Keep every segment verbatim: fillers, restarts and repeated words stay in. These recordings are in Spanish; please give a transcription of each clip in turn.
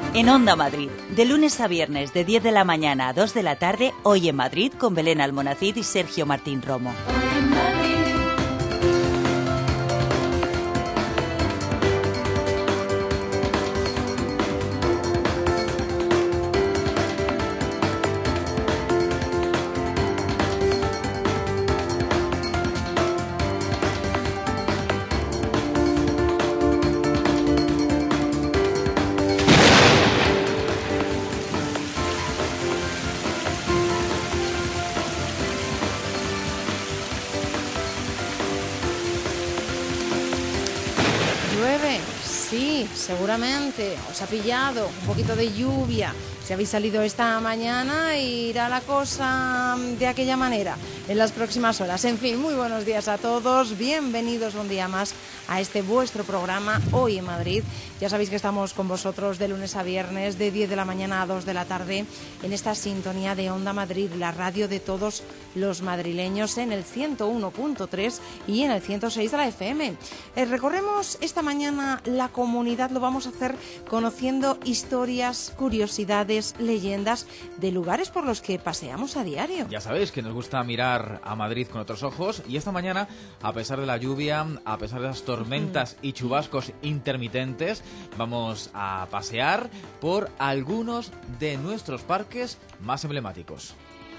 En Onda Madrid, de lunes a viernes de diez de la mañana a dos de la tarde, Hoy en Madrid con Belén Almonacid y Sergio Martín Romo. Seguramente os ha pillado un poquito de lluvia. Si habéis salido esta mañana, irá la cosa de aquella manera en las próximas horas. En fin, muy buenos días a todos. Bienvenidos un día más a este vuestro programa Hoy en Madrid. Ya sabéis que estamos con vosotros de lunes a viernes, de diez de la mañana a dos de la tarde, en esta sintonía de Onda Madrid, la radio de todos los madrileños, en el ciento uno punto tres y en el ciento seis de la F M. Eh, recorremos esta mañana la comunidad, lo vamos a hacer conociendo historias, curiosidades, leyendas de lugares por los que paseamos a diario. Ya sabéis que nos gusta mirar a Madrid con otros ojos, y esta mañana, a pesar de la lluvia, a pesar de las tormentas y chubascos intermitentes, vamos a pasear por algunos de nuestros parques más emblemáticos.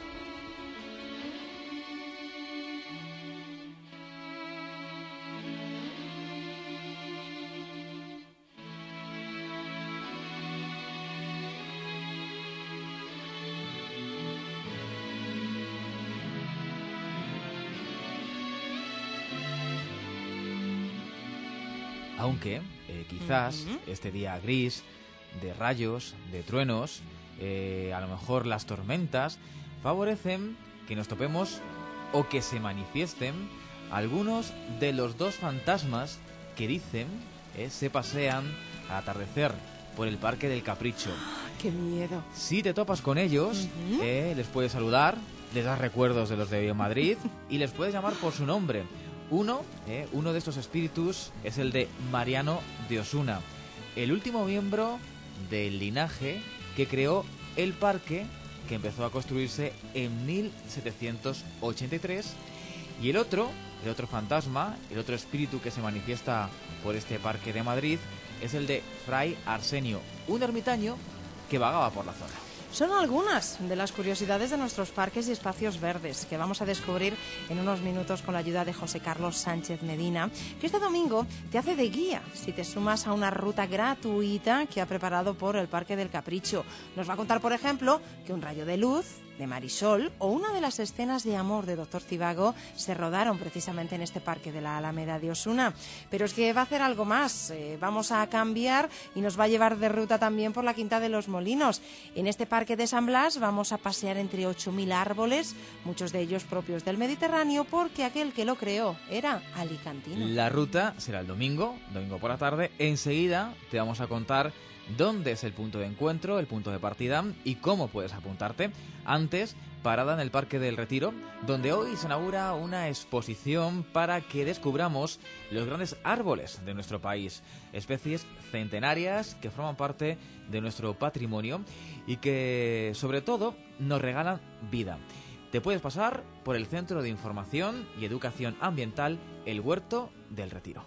Aunque eh, quizás uh-huh. este día gris, de rayos, de truenos, eh, a lo mejor las tormentas favorecen que nos topemos o que se manifiesten algunos de los dos fantasmas que dicen eh, se pasean al atardecer por el Parque del Capricho. ¡Qué miedo! Si te topas con ellos, uh-huh. eh, les puedes saludar, les das recuerdos de los de Madrid y les puedes llamar por su nombre. Uno, eh, uno de estos espíritus es el de Mariano de Osuna, el último miembro del linaje que creó el parque, que empezó a construirse en mil setecientos ochenta y tres. Y el otro, el otro fantasma, el otro espíritu que se manifiesta por este parque de Madrid, es el de Fray Arsenio, un ermitaño que vagaba por la zona. Son algunas de las curiosidades de nuestros parques y espacios verdes que vamos a descubrir en unos minutos con la ayuda de José Carlos Sánchez Medina, que este domingo te hace de guía si te sumas a una ruta gratuita que ha preparado por el Parque del Capricho. Nos va a contar, por ejemplo, que un rayo de luz de Marisol o una de las escenas de amor de Doctor Zivago se rodaron precisamente en este parque de la Alameda de Osuna. Pero es que va a hacer algo más, eh, vamos a cambiar y nos va a llevar de ruta también por la Quinta de los Molinos. En este parque de San Blas vamos a pasear entre ocho mil árboles, muchos de ellos propios del Mediterráneo, porque aquel que lo creó era alicantino. La ruta será el domingo, domingo por la tarde. Enseguida te vamos a contar dónde es el punto de encuentro, el punto de partida y cómo puedes apuntarte. Antes, parada en el Parque del Retiro, donde hoy se inaugura una exposición para que descubramos los grandes árboles de nuestro país, especies centenarias que forman parte de nuestro patrimonio y que, sobre todo, nos regalan vida. Te puedes pasar por el Centro de Información y Educación Ambiental El Huerto del Retiro.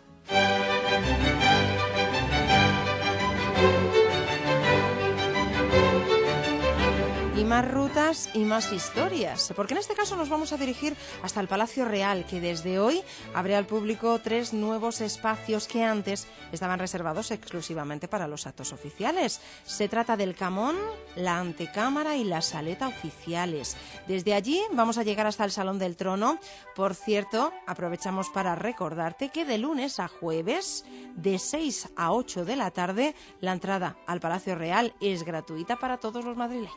Y más rutas y más historias, porque en este caso nos vamos a dirigir hasta el Palacio Real, que desde hoy abre al público tres nuevos espacios que antes estaban reservados exclusivamente para los actos oficiales. Se trata del Camón, la Antecámara y la Saleta oficiales. Desde allí vamos a llegar hasta el Salón del Trono. Por cierto, aprovechamos para recordarte que de lunes a jueves, de seis a ocho de la tarde, la entrada al Palacio Real es gratuita para todos los madrileños.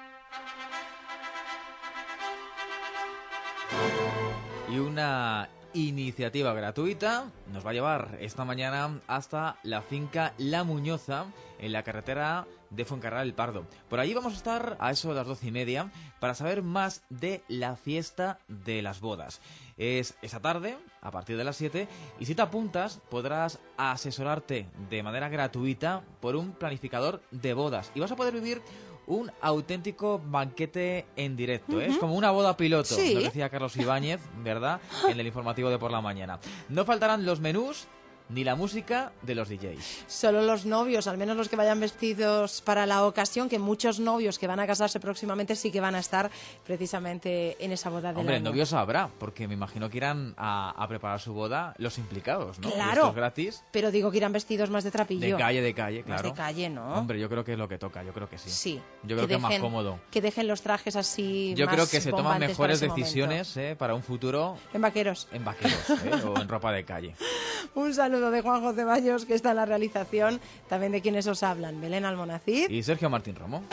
Y una iniciativa gratuita nos va a llevar esta mañana hasta la finca La Muñoza, en la carretera de Fuencarral El Pardo. Por allí vamos a estar a eso de las doce y media para saber más de la fiesta de las bodas. Es esa tarde, a partir de las siete, y si te apuntas podrás asesorarte de manera gratuita por un planificador de bodas y vas a poder vivir un auténtico banquete en directo, ¿eh? Uh-huh. Es como una boda piloto, sí. Nos decía Carlos Ibáñez, ¿verdad?, en el informativo de por la mañana. No faltarán los menús ni la música de los D Js. Solo los novios, al menos los que vayan vestidos para la ocasión, que muchos novios que van a casarse próximamente sí que van a estar precisamente en esa boda del Hombre, año. novios habrá, porque me imagino que irán a, a preparar su boda los implicados, ¿no? Claro, esto es gratis. Pero digo que irán vestidos más de trapillo. De calle, de calle, claro. Más de calle, ¿no? Hombre, yo creo que es lo que toca, yo creo que sí. Sí. Yo creo que, que dejen, es más cómodo. Que dejen los trajes así Yo más creo que se toman mejores para decisiones eh, para un futuro... En vaqueros. En vaqueros, eh, o en ropa de calle. Un saludo de Juan José Baños, que está en la realización, también de quienes os hablan, Belén Almonacid y Sergio Martín Romo.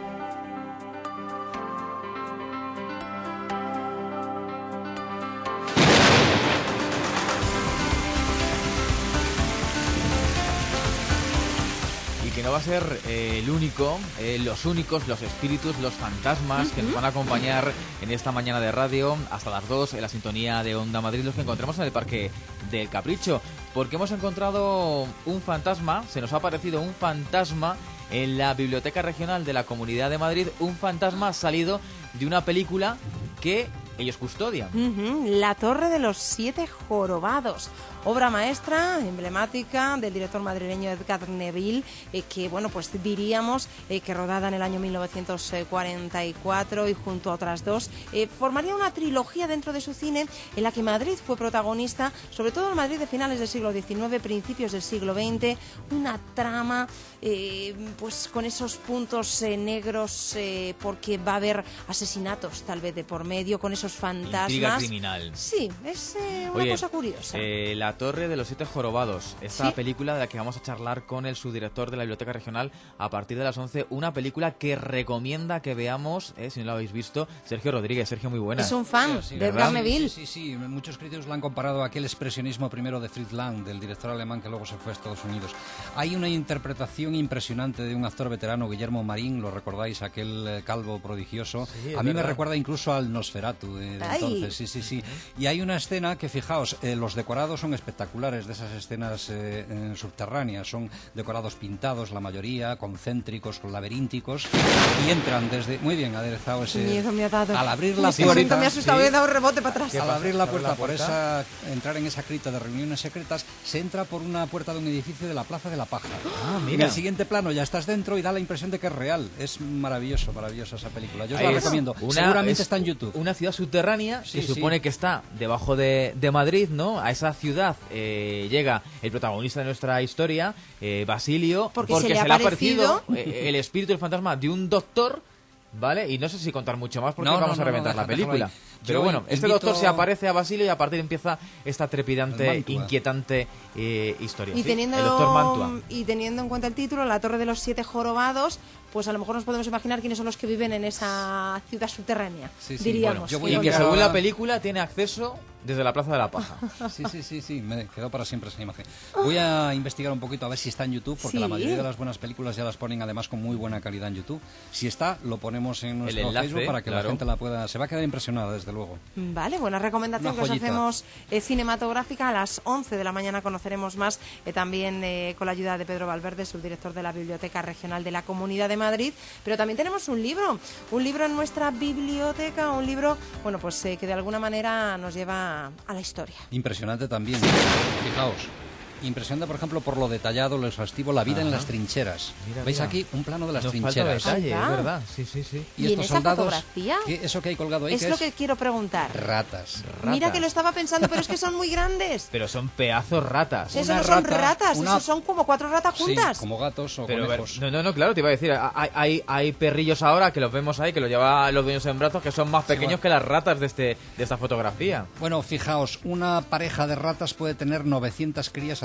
Que no va a ser eh, el único, eh, los únicos, los espíritus, los fantasmas uh-huh. que nos van a acompañar en esta mañana de radio hasta las dos en la sintonía de Onda Madrid, los que encontramos en el Parque del Capricho, porque hemos encontrado un fantasma, se nos ha aparecido un fantasma en la Biblioteca Regional de la Comunidad de Madrid, un fantasma salido de una película que ellos custodian. Uh-huh. La Torre de los Siete Jorobados, obra maestra, emblemática del director madrileño Edgar Neville, eh, que bueno, pues diríamos eh, que rodada en el año mil novecientos cuarenta y cuatro y junto a otras dos, eh, formaría una trilogía dentro de su cine en la que Madrid fue protagonista, sobre todo el Madrid de finales del siglo diecinueve, principios del siglo veinte, una trama eh, pues con esos puntos eh, negros eh, porque va a haber asesinatos tal vez de por medio, con esos fantasmas. Intriga criminal. Sí, es eh, una Oye, cosa curiosa. Eh, la Torre de los Siete Jorobados, esta ¿Sí? película de la que vamos a charlar con el subdirector de la Biblioteca Regional a partir de las once, una película que recomienda que veamos, eh, si no la habéis visto, Sergio Rodríguez. Sergio, muy buena. Es un fan sí, sí, de Edgar Neville. Sí, sí, sí, muchos críticos la han comparado a aquel expresionismo primero de Fritz Lang, del director alemán que luego se fue a Estados Unidos. Hay una interpretación impresionante de un actor veterano, Guillermo Marín, lo recordáis, aquel eh, calvo prodigioso. Sí, a mí verdad. Me recuerda incluso al Nosferatu de, de entonces, sí, sí, sí. Y hay una escena que, fijaos, eh, los decorados son espectaculares de esas escenas eh, eh, subterráneas, son decorados pintados, la mayoría, concéntricos, laberínticos, y entran desde... Muy bien aderezado ese... Miedo me ha dado. Al abrir la Sí, puerta... me ha asustado, sí, he dado rebote para atrás. al abrir la puerta, la por puerta? esa... entrar en esa cripta de reuniones secretas, se entra por una puerta de un edificio de la Plaza de la Paja. Ah, En mira. el siguiente plano ya estás dentro y da la impresión de que es real. Es maravilloso, maravillosa esa película. Yo os la Es recomiendo. una- Seguramente es está en YouTube. Una ciudad subterránea Sí, que sí. supone que está debajo de, de Madrid, ¿no? A esa ciudad eh, llega el protagonista de nuestra historia, eh, Basilio, Porque se le ha le ha aparecido aparecido eh, el espíritu, el fantasma de un doctor, ¿vale? Y no sé si contar mucho más porque No, no, vamos no, a reventar no, la deja- película. déjalo ahí. Pero Yo bueno, este invito- doctor se aparece a Basilio y a partir empieza esta El trepidante, Mantua. inquietante eh, historia. Y Sí, teniendo, el doctor Mantua. y teniendo en cuenta el título, La Torre de los Siete Jorobados, pues a lo mejor nos podemos imaginar quiénes son los que viven en esa ciudad subterránea, Sí, sí, diríamos. bueno, yo voy Y a que enviar según a- la película tiene acceso desde la Plaza de la Paja. Sí, sí, sí, sí, me quedó para siempre esa imagen. Voy a investigar un poquito a ver si está en YouTube, porque Sí. la mayoría de las buenas películas ya las ponen además con muy buena calidad en YouTube. Si está, lo ponemos en nuestro enlace, Facebook para que claro. la gente la pueda... Se va a quedar impresionada, desde luego. Vale, buena recomendación Una que os joyita. hacemos eh, cinematográfica. A las once de la mañana conoceremos más, eh, también eh, con la ayuda de Pedro Valverde, subdirector de la Biblioteca Regional de la Comunidad de Madrid. Pero también tenemos un libro, un libro en nuestra biblioteca, un libro, bueno, pues eh, que de alguna manera nos lleva a la historia. Impresionante también. Fijaos. Impresionante, por ejemplo, por lo detallado, lo exhaustivo, la vida Ajá. en las trincheras. Mira, ¿Veis mira. aquí un plano de las Nos falta trincheras? detalle, Anda. es verdad. Sí, sí, sí. ¿Y en estos esa soldados, fotografía? ¿qué- eso que hay colgado ahí, Es ¿qué lo es? que quiero preguntar. Ratas. Mira Ratas. que lo estaba pensando, pero es que son muy grandes. Pero son pedazos ratas. Eso Una no son rata, ratas, una- eso son como cuatro ratas Sí, juntas. como gatos o Pero, ver, conejos. no, no, no, claro, te iba a decir, hay, hay, hay perrillos ahora que los vemos ahí, que los lleva los dueños en brazos, que son más pequeños bueno. que las ratas de este de esta fotografía. Bueno, fijaos, una pareja de ratas puede tener novecientas crías al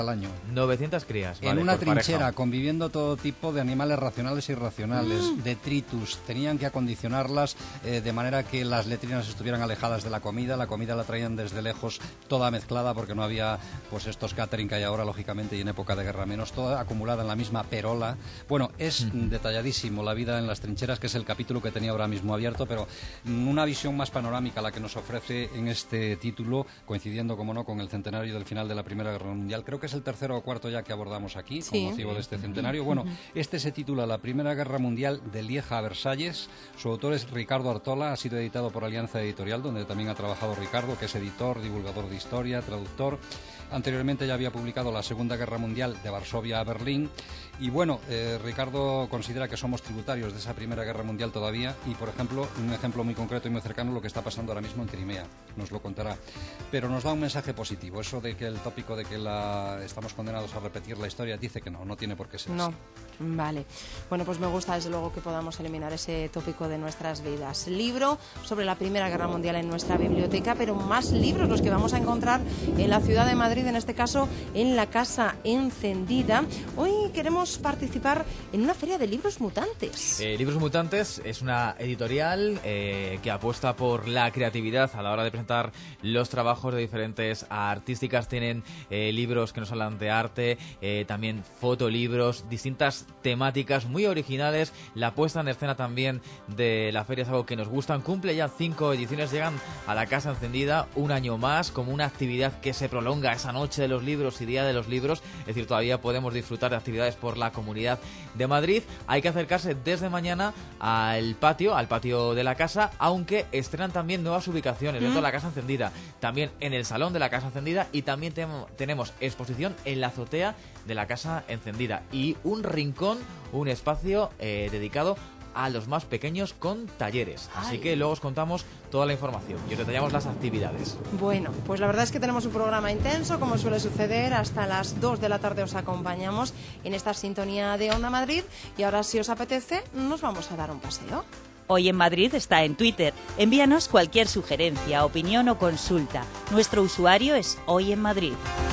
al año. novecientas crías. En vale, una por trinchera, pareja. conviviendo todo tipo de animales racionales e irracionales, mm. detritus. Tenían que acondicionarlas eh, de manera que las letrinas estuvieran alejadas de la comida. La comida la traían desde lejos, toda mezclada, porque no había pues estos catering que hay ahora, lógicamente, y en época de guerra menos, toda acumulada en la misma perola. Bueno, es mm. detalladísimo la vida en las trincheras, que es el capítulo que tenía ahora mismo abierto, pero una visión más panorámica la que nos ofrece en este título, coincidiendo, como no, con el centenario del final de la Primera Guerra Mundial. Creo que es el tercero o cuarto ya que abordamos aquí, sí. con motivo de este centenario. Bueno, este se titula La Primera Guerra Mundial de Lieja a Versalles. Su autor es Ricardo Artola, ha sido editado por Alianza Editorial, donde también ha trabajado Ricardo, que es editor, divulgador de historia, traductor. Anteriormente ya había publicado La Segunda Guerra Mundial de Varsovia a Berlín. Y bueno, eh, Ricardo considera que somos tributarios de esa Primera Guerra Mundial todavía y, por ejemplo, un ejemplo muy concreto y muy cercano, lo que está pasando ahora mismo en Crimea. Nos lo contará. Pero nos da un mensaje positivo. Eso de que el tópico de que la estamos condenados a repetir la historia dice que no, no tiene por qué ser no. así. Vale. Bueno, pues me gusta desde luego que podamos eliminar ese tópico de nuestras vidas. Libro sobre la Primera Guerra Mundial en nuestra biblioteca, pero más libros los que vamos a encontrar en la ciudad de Madrid, en este caso en la Casa Encendida. Hoy queremos participar en una feria de libros mutantes. Eh, Libros Mutantes es una editorial eh, que apuesta por la creatividad a la hora de presentar los trabajos de diferentes artísticas. Tienen eh, libros que nos hablan de arte, eh, también fotolibros, distintas temáticas muy originales. La puesta en escena también de la feria es algo que nos gustan. Cumple ya cinco ediciones, llegan a la Casa Encendida un año más como una actividad que se prolonga esa noche de los libros y día de los libros. Es decir, todavía podemos disfrutar de actividades por la Comunidad de Madrid. Hay que acercarse desde mañana al patio, al patio de la casa, aunque estrenan también nuevas ubicaciones dentro de la Casa Encendida, también en el salón de la Casa Encendida, y también te tenemos exposición en la azotea de la Casa Encendida y un rincón, un espacio eh, dedicado a los más pequeños con talleres. Así Ay. que luego os contamos toda la información y os detallamos las actividades. Bueno, pues la verdad es que tenemos un programa intenso, como suele suceder. Hasta las dos de la tarde os acompañamos en esta sintonía de Onda Madrid. Y ahora, si os apetece, nos vamos a dar un paseo. Hoy en Madrid está en Twitter. Envíanos cualquier sugerencia, opinión o consulta. Nuestro usuario es Hoy en Madrid.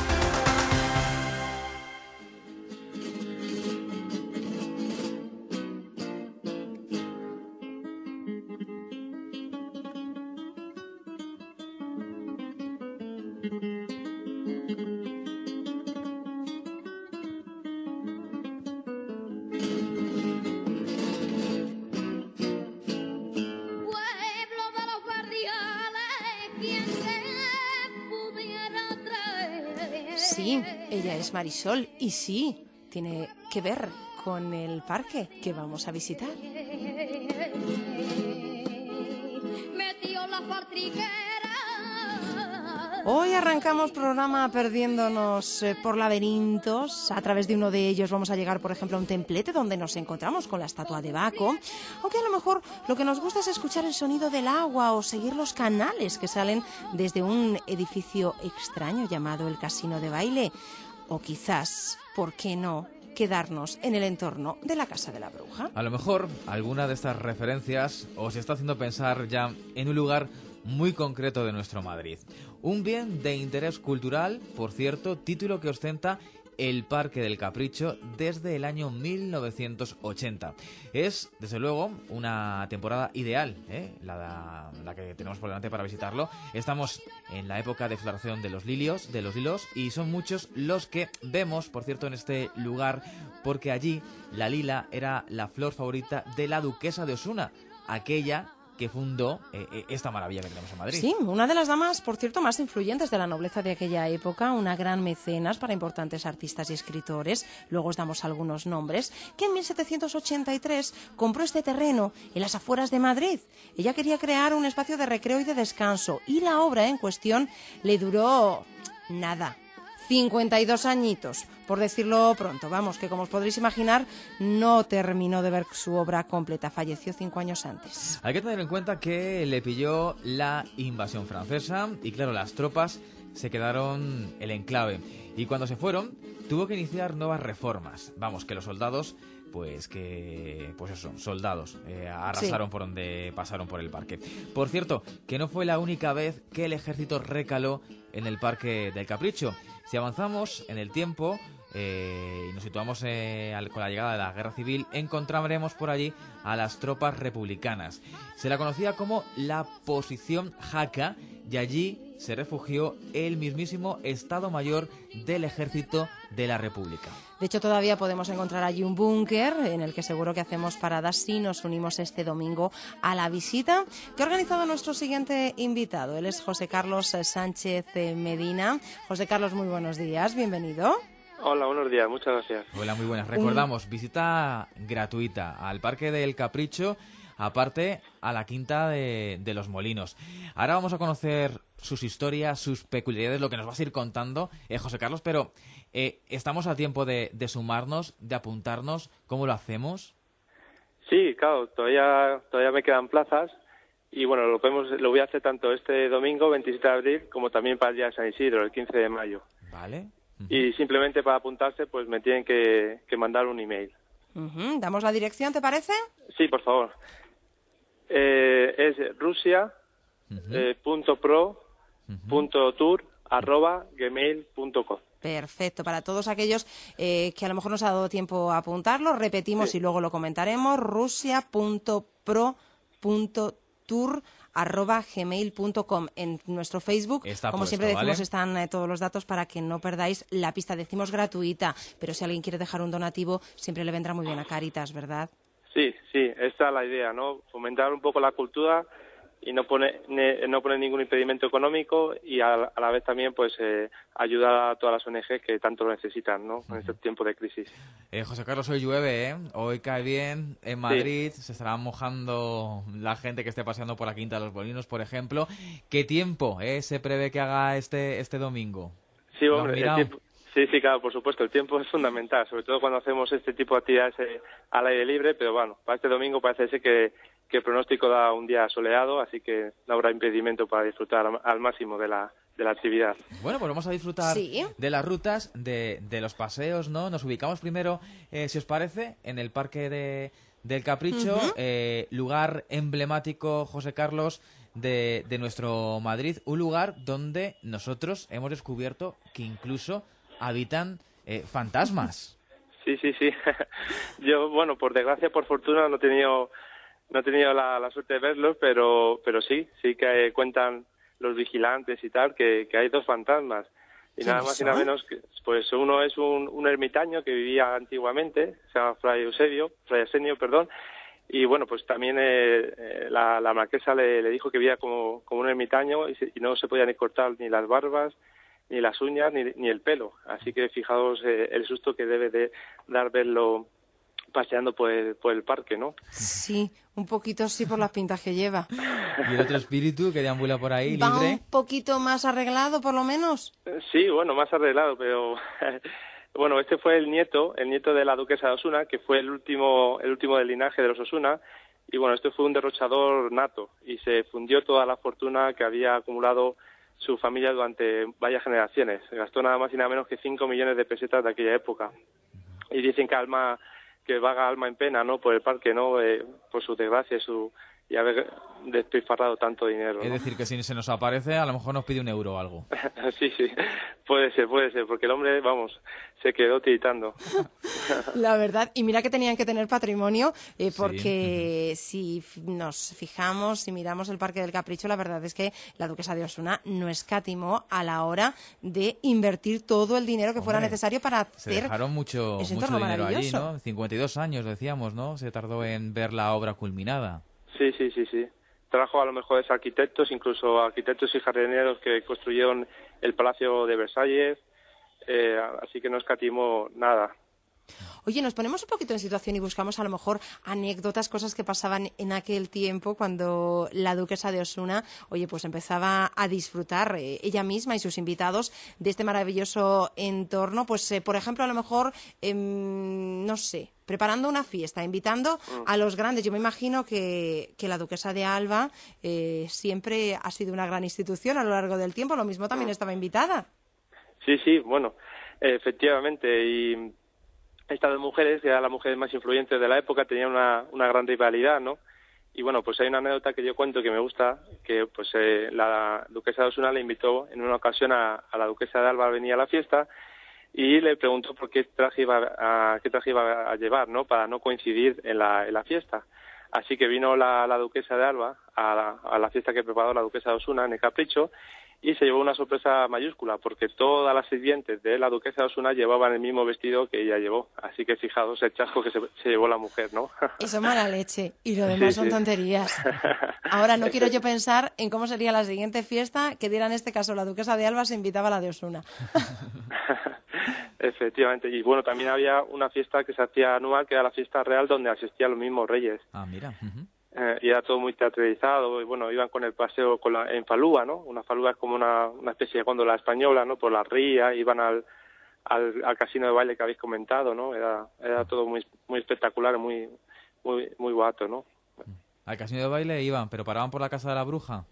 Sí, ella es Marisol y sí, tiene que ver con el parque que vamos a visitar. Hoy arrancamos programa perdiéndonos eh, por laberintos. A través de uno de ellos vamos a llegar, por ejemplo, a un templete donde nos encontramos con la estatua de Baco. Aunque a lo mejor lo que nos gusta es escuchar el sonido del agua o seguir los canales que salen desde un edificio extraño llamado el Casino de Baile. O quizás, ¿por qué no?, quedarnos en el entorno de la Casa de la Bruja. A lo mejor alguna de estas referencias os está haciendo pensar ya en un lugar muy concreto de nuestro Madrid. Un bien de interés cultural, por cierto, título que ostenta el Parque del Capricho desde el año mil novecientos ochenta. Es, desde luego, una temporada ideal, ¿eh? la, la que tenemos por delante para visitarlo. Estamos en la época de floración de los lilios, de los lilos, y son muchos los que vemos, por cierto, en este lugar, porque allí la lila era la flor favorita de la duquesa de Osuna, aquella que fundó eh, esta maravilla que tenemos en Madrid. Sí, una de las damas, por cierto, más influyentes de la nobleza de aquella época, una gran mecenas para importantes artistas y escritores, luego os damos algunos nombres, que en mil setecientos ochenta y tres compró este terreno en las afueras de Madrid. Ella quería crear un espacio de recreo y de descanso, y la obra en cuestión le duró nada. cincuenta y dos añitos, por decirlo pronto. Vamos, que como os podréis imaginar, no terminó de ver su obra completa. Falleció cinco años antes. Hay que tener en cuenta que le pilló la invasión francesa y, claro, las tropas se quedaron el enclave. Y cuando se fueron, tuvo que iniciar nuevas reformas. Vamos, que los soldados, pues que, pues eso, soldados, eh, arrasaron sí. por donde pasaron por el parque. Por cierto, que no fue la única vez que el ejército recaló en el Parque del Capricho. Si avanzamos en el tiempo eh, y nos situamos eh, al, con la llegada de la Guerra Civil, encontraremos por allí a las tropas republicanas. Se la conocía como la Posición Jaca y allí se refugió el mismísimo Estado Mayor del Ejército de la República. De hecho, todavía podemos encontrar allí un búnker en el que seguro que hacemos paradas si nos unimos este domingo a la visita que ha organizado nuestro siguiente invitado. Él es José Carlos Sánchez Medina. José Carlos, muy buenos días, bienvenido. Hola, buenos días, muchas gracias. Hola, muy buenas. Recordamos, visita gratuita al Parque del Capricho, aparte a la Quinta de, de los Molinos. Ahora vamos a conocer sus historias, sus peculiaridades, lo que nos vas a ir contando, eh, José Carlos, pero eh, ¿estamos a tiempo de, de sumarnos, de apuntarnos? ¿Cómo lo hacemos? Sí, claro, todavía todavía me quedan plazas y bueno, lo, podemos, lo voy a hacer tanto este domingo, veintisiete de abril, como también para el día de San Isidro, el quince de mayo. Vale. Uh-huh. Y simplemente para apuntarse, pues me tienen que, que mandar un email. Uh-huh. ¿Damos la dirección, te parece? Sí, por favor. Eh, es rusia uh-huh. eh, punto pro uh-huh. punto tour arroba gmail punto com. Perfecto. Para todos aquellos eh, que a lo mejor nos ha dado tiempo a apuntarlo, repetimos sí. y luego lo comentaremos. rusia punto pro punto tour arroba gmail punto com. En nuestro Facebook, Está como puesto, siempre decimos, ¿vale? están eh, todos los datos para que no perdáis la pista. Decimos gratuita, pero si alguien quiere dejar un donativo, siempre le vendrá muy bien a Cáritas, ¿verdad? Sí, sí, esta es la idea, ¿no? Fomentar un poco la cultura y no poner ne, no poner ningún impedimento económico y a, a la vez también pues eh, ayudar a todas las O N G que tanto lo necesitan, ¿no? En este tiempo de crisis. Eh, José Carlos, hoy llueve, ¿eh? Hoy cae bien en Madrid, sí. Se estará mojando la gente que esté paseando por la Quinta de los Molinos, por ejemplo. ¿Qué tiempo eh, se prevé que haga este este domingo? Sí, hombre, el tiempo... Sí, sí, claro, por supuesto. El tiempo es fundamental, sobre todo cuando hacemos este tipo de actividades eh, al aire libre, pero bueno, para este domingo parece ser que, que el pronóstico da un día soleado, así que no habrá impedimento para disfrutar al, al máximo de la, de la actividad. Bueno, pues vamos a disfrutar ¿Sí? de las rutas, de, de los paseos, ¿no? Nos ubicamos primero, eh, si os parece, en el Parque de, del Capricho, uh-huh. eh, lugar emblemático, José Carlos, de, de nuestro Madrid, un lugar donde nosotros hemos descubierto que incluso habitan eh, fantasmas. Sí, sí, sí. Yo, bueno, por desgracia, por fortuna, no he tenido, no he tenido la, la suerte de verlos, pero, pero sí, sí que cuentan los vigilantes y tal, que, que hay dos fantasmas. Y nada más y nada menos que, pues uno es un, un ermitaño que vivía antiguamente, se llama Fray Eusebio, Fray Arsenio, perdón, y bueno, pues también eh, eh, la, la marquesa le, le dijo que vivía como, como un ermitaño y, se, y no se podían ni cortar ni las barbas, ni las uñas, ni, ni el pelo. Así que fijaos eh, el susto que debe de dar verlo paseando por el, por el parque, ¿no? Sí, un poquito sí por las pintas que lleva. ¿Y el otro espíritu que deambula por ahí, ¿Va libre? un poquito más arreglado, por lo menos? Sí, bueno, más arreglado, pero... bueno, este fue el nieto, el nieto de la duquesa de Osuna, que fue el último, el último del linaje de los Osuna, y bueno, este fue un derrochador nato, y se fundió toda la fortuna que había acumulado su familia durante varias generaciones. Gastó nada más y nada menos que cinco millones de pesetas de aquella época. Y dicen que alma, que vaga alma en pena, ¿no? Por el parque, ¿no? Eh, por su desgracia y su y haber despilfarrado tanto dinero, ¿no? Es decir, que si se nos aparece, a lo mejor nos pide un euro o algo. Sí, sí, puede ser, puede ser, porque el hombre, vamos, se quedó tiritando. La verdad, y mira que tenían que tener patrimonio, eh, porque sí. si nos fijamos, si miramos el Parque del Capricho, la verdad es que la duquesa de Osuna no escatimó a la hora de invertir todo el dinero que Hombre, fuera necesario para hacer se dejaron mucho, ese mucho entorno dinero allí, maravilloso. ¿no? cincuenta y dos años, decíamos, ¿no? Se tardó en ver la obra culminada. Sí, sí, sí, sí. Trajo a los mejores arquitectos, incluso arquitectos y jardineros que construyeron el Palacio de Versalles, eh, así que no escatimó nada. Oye, nos ponemos un poquito en situación y buscamos a lo mejor anécdotas, cosas que pasaban en aquel tiempo cuando la duquesa de Osuna, oye, pues empezaba a disfrutar eh, ella misma y sus invitados de este maravilloso entorno. Pues, eh, por ejemplo, a lo mejor, eh, no sé, preparando una fiesta, invitando a los grandes. Yo me imagino que, que la duquesa de Alba eh, siempre ha sido una gran institución a lo largo del tiempo. Lo mismo también estaba invitada. Sí, sí, bueno, efectivamente. Y estas dos mujeres, que eran las mujeres más influyentes de la época, tenían una, una gran rivalidad, ¿no? Y bueno, pues hay una anécdota que yo cuento que me gusta, que pues eh, la duquesa de Osuna le invitó en una ocasión a, a la duquesa de Alba a venir a la fiesta y le preguntó por qué traje iba a, qué traje iba a llevar, ¿no? Para no coincidir en la, en la fiesta. Así que vino la, la duquesa de Alba a la, a la fiesta que preparó la duquesa de Osuna en el Capricho y se llevó una sorpresa mayúscula porque todas las sirvientes de la duquesa de Osuna llevaban el mismo vestido que ella llevó. Así que fijaos el chasco que se, se llevó la mujer, ¿no? Eso mala leche y lo demás sí, son sí. tonterías. Ahora no quiero yo pensar en cómo sería la siguiente fiesta que diera en este caso la duquesa de Alba se invitaba a la de Osuna. Efectivamente, y bueno, también había una fiesta que se hacía anual, que era la fiesta real, donde asistían los mismos reyes. Ah, mira. Uh-huh. Eh, y era todo muy teatralizado, y bueno, iban con el paseo con la, en falúa, ¿no? Una falúa es como una, una especie de góndola española, ¿no? Por la ría, iban al, al, al casino de baile que habéis comentado, ¿no? Era, era todo muy muy espectacular, muy muy muy guato, ¿no? Al casino de baile iban, pero paraban por la casa de la bruja.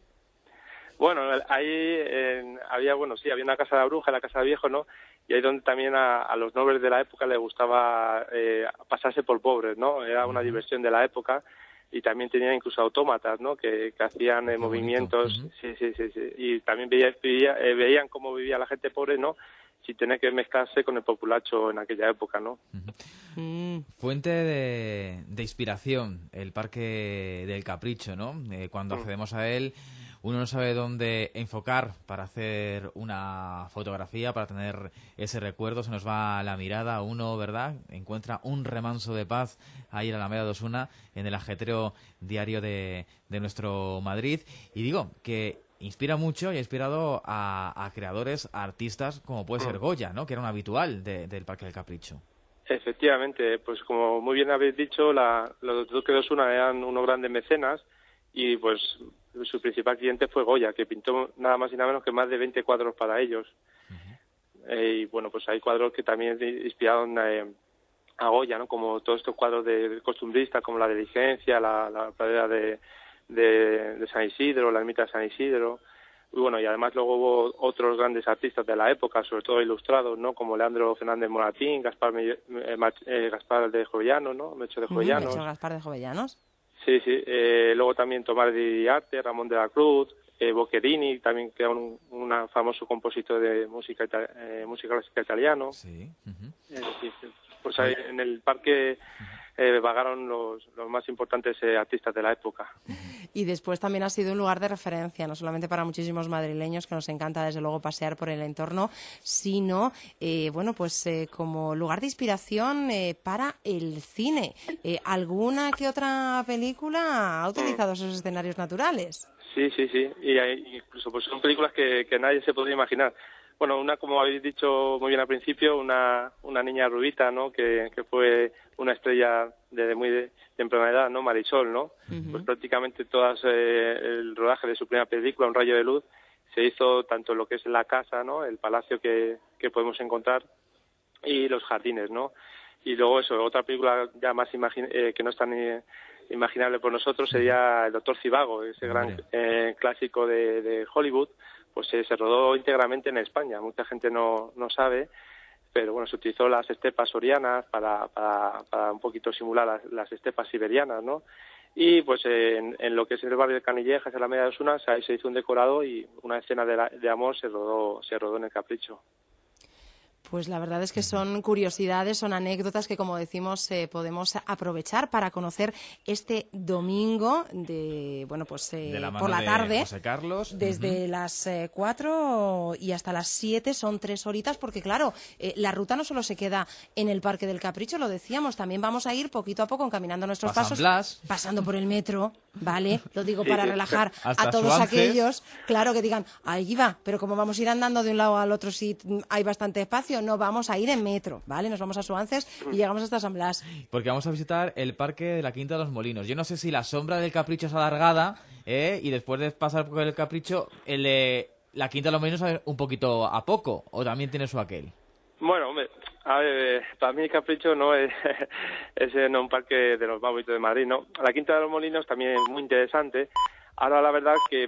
Bueno, ahí eh, había, bueno, sí, había una casa de la bruja, la casa de viejo, ¿no? Y ahí donde también a, a los nobles de la época les gustaba eh, pasarse por pobres, ¿no? Era una diversión de la época y también tenían incluso autómatas, ¿no? Que, que hacían eh, movimientos, uh-huh. sí, sí, sí, sí, y también veía, veía, eh, veían cómo vivía la gente pobre, ¿no? Sin tener que mezclarse con el populacho en aquella época, ¿no? Uh-huh. Mm. Fuente de, de inspiración, el Parque del Capricho, ¿no? Eh, cuando uh-huh. accedemos a él, uno no sabe dónde enfocar para hacer una fotografía, para tener ese recuerdo, se nos va la mirada, uno, ¿verdad? Encuentra un remanso de paz ahí en la Alameda de Osuna, en el ajetreo diario de, de nuestro Madrid. Y digo que inspira mucho y ha inspirado a, a creadores, a artistas, como puede ser Goya, ¿no? Que era un habitual de, del Parque del Capricho. Efectivamente, pues como muy bien habéis dicho, la, los duques de Osuna eran unos grandes mecenas y pues su principal cliente fue Goya, que pintó nada más y nada menos que más de veinte cuadros para ellos. Uh-huh. Eh, y bueno, pues hay cuadros que también inspiraron eh, a Goya, ¿no? Como todos estos cuadros de, de costumbristas, como la Diligencia, la, la pradera de, de, de San Isidro, la ermita de San Isidro. Y bueno, y además luego hubo otros grandes artistas de la época, sobre todo ilustrados, ¿no? Como Leandro Fernández Moratín, Gaspar, eh, eh, Gaspar de Jovellanos, ¿no? Mecho de Jovellanos. Mm, Gaspar de Jovellanos. Sí, sí. Eh, luego también Tomás de Arte, Ramón de la Cruz, eh, Boccherini, también que era un, un famoso compositor de música eh, música clásica italiano. Sí. Uh-huh. eh, sí, sí. Pues ahí en el parque eh, vagaron los, los más importantes eh, artistas de la época. Y después también ha sido un lugar de referencia, no solamente para muchísimos madrileños, que nos encanta desde luego pasear por el entorno, sino, eh, bueno, pues eh, como lugar de inspiración eh, para el cine. Eh, ¿Alguna que otra película ha utilizado esos escenarios naturales? Sí, sí, sí. Y hay, incluso pues son películas que, que nadie se podría imaginar. Bueno, una, como habéis dicho muy bien al principio, una, una niña rubita, ¿no? Que, que fue una estrella desde muy de, temprana edad, ¿no? Marisol, ¿no? Uh-huh. Pues prácticamente todas eh, el rodaje de su primera película, Un rayo de luz, se hizo tanto lo que es la casa, ¿no? El palacio que, que podemos encontrar y los jardines, ¿no? Y luego eso, otra película ya más imagine, eh, que no es tan eh, imaginable por nosotros sería El doctor Zhivago, ese gran eh, clásico de, de Hollywood. Pues eh, se rodó íntegramente en España. Mucha gente no, no sabe, pero bueno, se utilizó las estepas sorianas para, para, para un poquito simular las, las estepas siberianas, ¿no? Y pues eh, en, en lo que es el barrio de Canillejas, en la Alameda de Osuna, ahí se hizo un decorado y una escena de, la, de amor se rodó, se rodó en el Capricho. Pues la verdad es que son curiosidades, son anécdotas que, como decimos, eh, podemos aprovechar para conocer este domingo de, bueno, pues eh, de la mano por la de tarde, José Carlos. desde Uh-huh. las eh, cuatro y hasta las siete, son tres horitas, porque claro, eh, la ruta no solo se queda en el Parque del Capricho, lo decíamos, también vamos a ir poquito a poco encaminando nuestros Pasan pasos, Blas. pasando por el metro. ¿vale? Lo digo para Sí, relajar hasta a todos Suances. aquellos, claro, que digan, ahí va, pero como vamos a ir andando de un lado al otro si hay bastante espacio, no, vamos a ir en metro, ¿vale? Nos vamos a Suances y llegamos hasta San Blas. Porque vamos a visitar el parque de la Quinta de los Molinos. Yo no sé si la sombra del Capricho es alargada, ¿eh? Y después de pasar por el Capricho, el, eh, la Quinta de los Molinos es un poquito a poco, o también tiene su aquel. Bueno, hombre, a ver, para mí el Capricho no es, es en un parque de los más bonitos de Madrid, ¿no? La Quinta de los Molinos también es muy interesante. Ahora la verdad es que,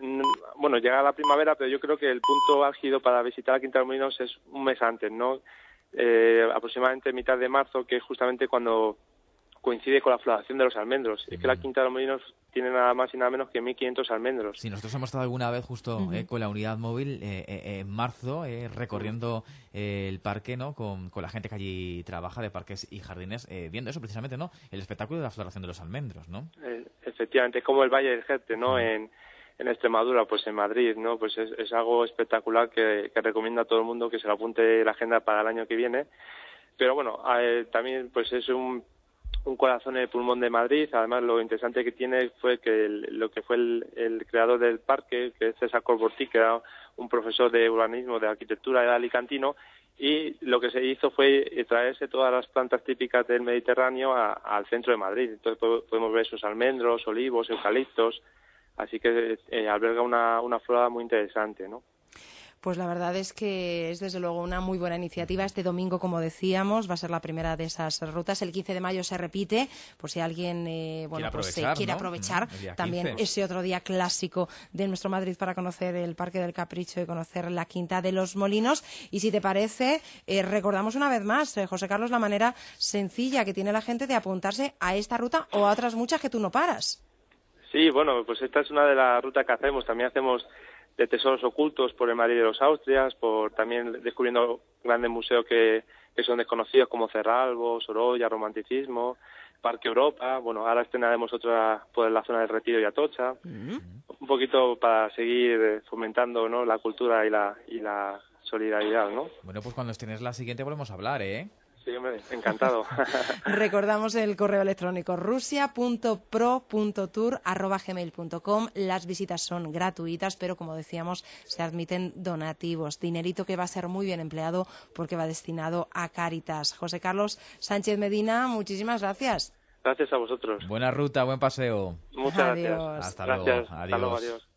bueno, llega la primavera, pero yo creo que el punto álgido para visitar la Quinta de los Molinos es un mes antes, ¿no? Eh, aproximadamente mitad de marzo, que es justamente cuando coincide con la floración de los almendros. Es que la Quinta de los Molinos tiene nada más y nada menos que mil quinientos almendros. Sí, nosotros hemos estado alguna vez justo uh-huh. eh, con la unidad móvil eh, eh, en marzo, eh, recorriendo eh, el parque, ¿no? Con, con la gente que allí trabaja de parques y jardines, eh, viendo eso precisamente, ¿no? El espectáculo de la floración de los almendros, ¿no? Eh, efectivamente, es como el Valle del Jerte, ¿no? Uh-huh. En, en Extremadura, pues en Madrid, ¿no? Pues es, es algo espectacular que, que recomiendo a todo el mundo que se lo apunte la agenda para el año que viene. Pero bueno, eh, también pues es un un corazón en el pulmón de Madrid. Además, lo interesante que tiene fue que el, lo que fue el, el creador del parque, que es César Corbortí, que era un profesor de urbanismo, de arquitectura, era alicantino, y lo que se hizo fue traerse todas las plantas típicas del Mediterráneo a, al centro de Madrid. Entonces podemos ver esos almendros, olivos, eucaliptos, así que eh, alberga una, una flora muy interesante, ¿no? Pues la verdad es que es desde luego una muy buena iniciativa. Este domingo, como decíamos, va a ser la primera de esas rutas. El quince de mayo se repite, por si alguien eh, bueno, pues, se quiere ¿no? aprovechar. El día también quince. Ese otro día clásico de nuestro Madrid para conocer el Parque del Capricho y conocer la Quinta de los Molinos. Y si te parece, eh, recordamos una vez más, eh, José Carlos, la manera sencilla que tiene la gente de apuntarse a esta ruta o a otras muchas que tú no paras. Sí, bueno, pues esta es una de las rutas que hacemos. También hacemos de tesoros ocultos por el Madrid de los Austrias, por también descubriendo grandes museos que, que son desconocidos como Cerralbo, Sorolla, Romanticismo, Parque Europa. Bueno, ahora estrenaremos otra por la zona del Retiro y Atocha. Mm-hmm. Un poquito para seguir fomentando, ¿no?, la cultura y la y la solidaridad, ¿no? Bueno, pues cuando estrenes la siguiente volvemos a hablar, ¿eh? Sí, hombre, encantado. Recordamos el correo electrónico rusia punto pro punto tour arroba gmail punto com. Las visitas son gratuitas, pero como decíamos, se admiten donativos. Dinerito que va a ser muy bien empleado porque va destinado a Cáritas. José Carlos Sánchez Medina, muchísimas gracias. Gracias a vosotros. Buena ruta, buen paseo. Muchas adiós. gracias. Hasta gracias. luego. Hasta Adiós. luego, adiós.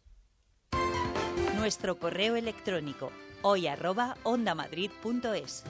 Nuestro correo electrónico hoy arroba ondamadrid punto es.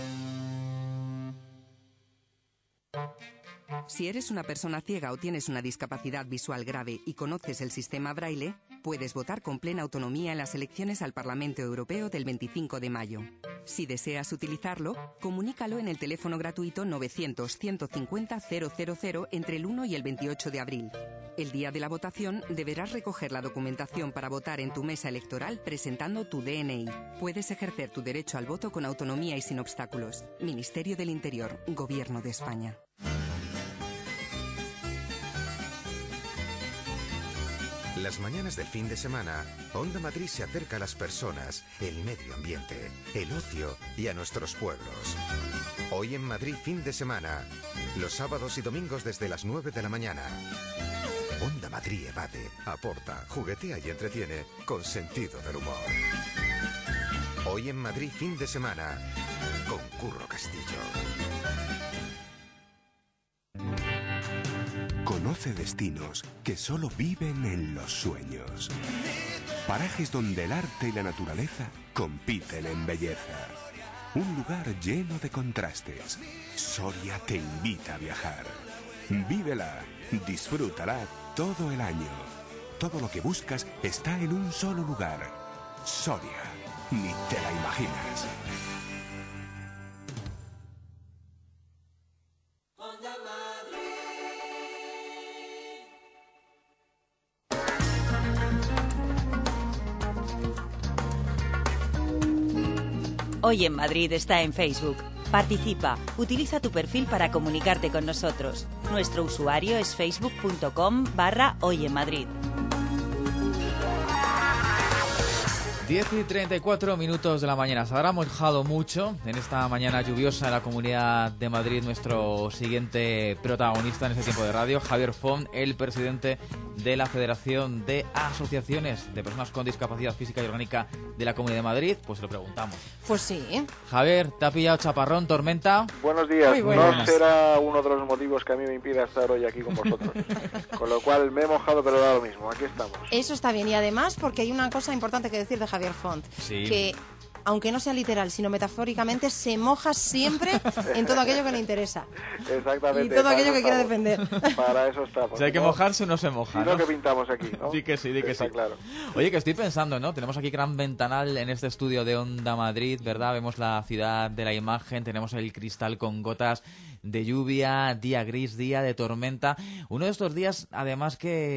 Si eres una persona ciega o tienes una discapacidad visual grave y conoces el sistema Braille, puedes votar con plena autonomía en las elecciones al Parlamento Europeo del veinticinco de mayo. Si deseas utilizarlo, comunícalo en el teléfono gratuito novecientos, ciento cincuenta, cero cero cero entre el uno y el veintiocho de abril. El día de la votación deberás recoger la documentación para votar en tu mesa electoral presentando tu D N I. Puedes ejercer tu derecho al voto con autonomía y sin obstáculos. Ministerio del Interior, Gobierno de España. Las mañanas del fin de semana, Onda Madrid se acerca a las personas, el medio ambiente, el ocio y a nuestros pueblos. Hoy en Madrid fin de semana, los sábados y domingos desde las nueve de la mañana. Onda Madrid evade, aporta, juguetea y entretiene con sentido del humor. Hoy en Madrid fin de semana, con Curro Castillo. Conoce destinos que solo viven en los sueños. Parajes donde el arte y la naturaleza compiten en belleza. Un lugar lleno de contrastes. Soria te invita a viajar. Vívela, disfrútala todo el año. Todo lo que buscas está en un solo lugar. Soria, ni te la imaginas. Hoy en Madrid está en Facebook. Participa, utiliza tu perfil para comunicarte con nosotros. Nuestro usuario es facebook punto com barra Hoy en Madrid. diez y treinta y cuatro minutos de la mañana. Se habrá mojado mucho en esta mañana lluviosa en la Comunidad de Madrid nuestro siguiente protagonista en este tiempo de radio, Javier Font, el presidente de la Federación de Asociaciones de Personas con Discapacidad Física y Orgánica de la Comunidad de Madrid. Pues lo preguntamos. Pues sí. Javier, ¿te ha pillado chaparrón, tormenta? Buenos días. Muy no buenas. será uno de los motivos que a mí me impida estar hoy aquí con vosotros. Con lo cual me he mojado, pero da lo mismo. Aquí estamos. Eso está bien. Y además, porque hay una cosa importante que decir de Javier Font, Sí. que aunque no sea literal, sino metafóricamente, se moja siempre en todo aquello que le interesa. Exactamente. Y todo para aquello eso que quiera estamos. defender. Para eso estamos. Si hay que ¿no? mojarse, no se moja, Si no, ¿no? que pintamos aquí, ¿no? Di que sí, di que Está sí. claro. Oye, que estoy pensando, ¿no? Tenemos aquí gran ventanal en este estudio de Onda Madrid, ¿verdad? Vemos la ciudad de la imagen, tenemos el cristal con gotas de lluvia, día gris, día de tormenta. Uno de estos días, además,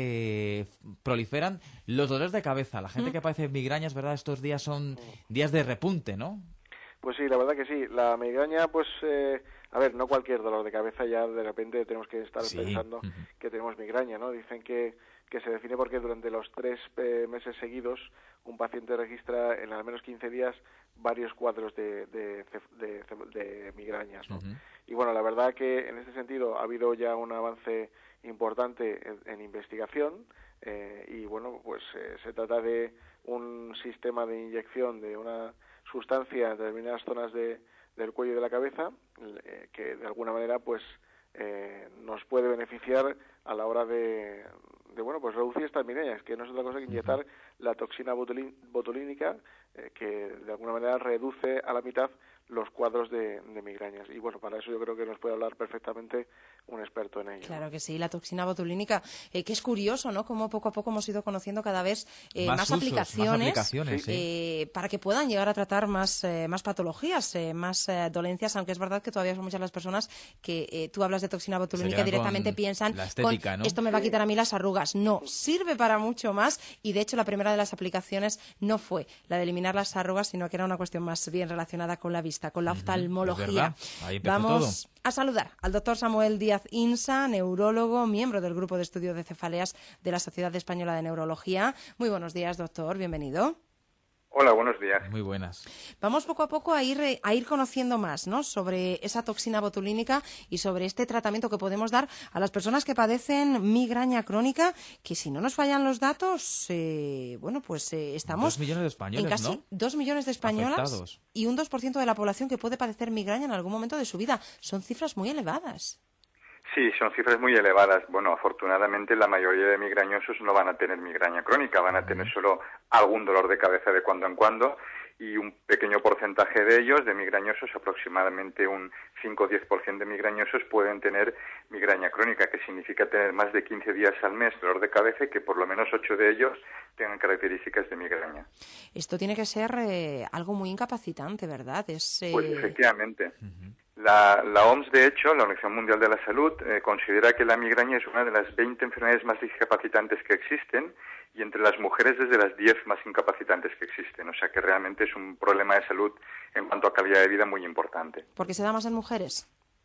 que proliferan los dolores de cabeza. La gente que padece migrañas, ¿verdad? Estos días son días de repunte, ¿no? Pues sí, la verdad que sí. La migraña, pues, eh, a ver, no cualquier dolor de cabeza ya de repente tenemos que estar Sí. pensando Ujú. que tenemos migraña, ¿no? Dicen que, que se define porque durante los tres eh, meses seguidos un paciente registra en al menos quince días varios cuadros de, de, cef- de, cef- de migrañas, ¿no? Ujú. Y bueno, la verdad que en este sentido ha habido ya un avance importante en, en investigación eh, y bueno, pues eh, se trata de un sistema de inyección de una sustancia en determinadas zonas de, del cuello y de la cabeza eh, que de alguna manera pues eh, nos puede beneficiar a la hora de, de bueno pues reducir estas migrañas, que no es otra cosa que inyectar la toxina botulín- botulínica eh, que de alguna manera reduce a la mitad los cuadros de, de migrañas. Y bueno, para eso yo creo que nos puede hablar perfectamente un experto en ello. Claro que sí, la toxina botulínica, eh, que es curioso, ¿no? Como poco a poco hemos ido conociendo cada vez eh, Más más, usos, más aplicaciones, aplicaciones, sí. eh, para que puedan llegar a tratar más, eh, más patologías, eh, más eh, dolencias, aunque es verdad que todavía son muchas las personas que eh, tú hablas de toxina botulínica quedan y directamente con piensan la estética, con, ¿no? esto me va a quitar a mí las arrugas. No, sirve para mucho más y de hecho la primera de las aplicaciones no fue la de eliminar las arrugas, sino que era una cuestión más bien relacionada con la vista, con la oftalmología. Es verdad, ahí empezó Vamos a saludar al doctor Samuel Díaz Insa, neurólogo, miembro del Grupo de Estudio de Cefaleas de la Sociedad Española de Neurología. Muy buenos días, doctor, bienvenido. Hola, buenos días. Muy buenas. Vamos poco a poco a ir, a ir conociendo más, ¿no?, sobre esa toxina botulínica y sobre este tratamiento que podemos dar a las personas que padecen migraña crónica, que si no nos fallan los datos, eh, bueno, pues eh, estamos Dos millones de españoles, en casi ¿no? dos millones de españolas Afectados. y un dos por ciento de la población que puede padecer migraña en algún momento de su vida. Son cifras muy elevadas. Sí, son cifras muy elevadas. Bueno, afortunadamente la mayoría de migrañosos no van a tener migraña crónica, van a tener solo algún dolor de cabeza de cuando en cuando y un pequeño porcentaje de ellos, de migrañosos, aproximadamente un cinco o diez por ciento de migrañosos pueden tener migraña crónica, que significa tener más de quince días al mes dolor de cabeza y que por lo menos ocho de ellos tengan características de migraña. Esto tiene que ser eh, algo muy incapacitante, ¿verdad? Es, eh... Pues efectivamente. La, la O M S, de hecho, la Organización Mundial de la Salud, eh, considera que la migraña es una de las veinte enfermedades más discapacitantes que existen y entre las mujeres es de las diez más incapacitantes que existen. O sea que realmente es un problema de salud en cuanto a calidad de vida muy importante. ¿Porque se da más en mujeres?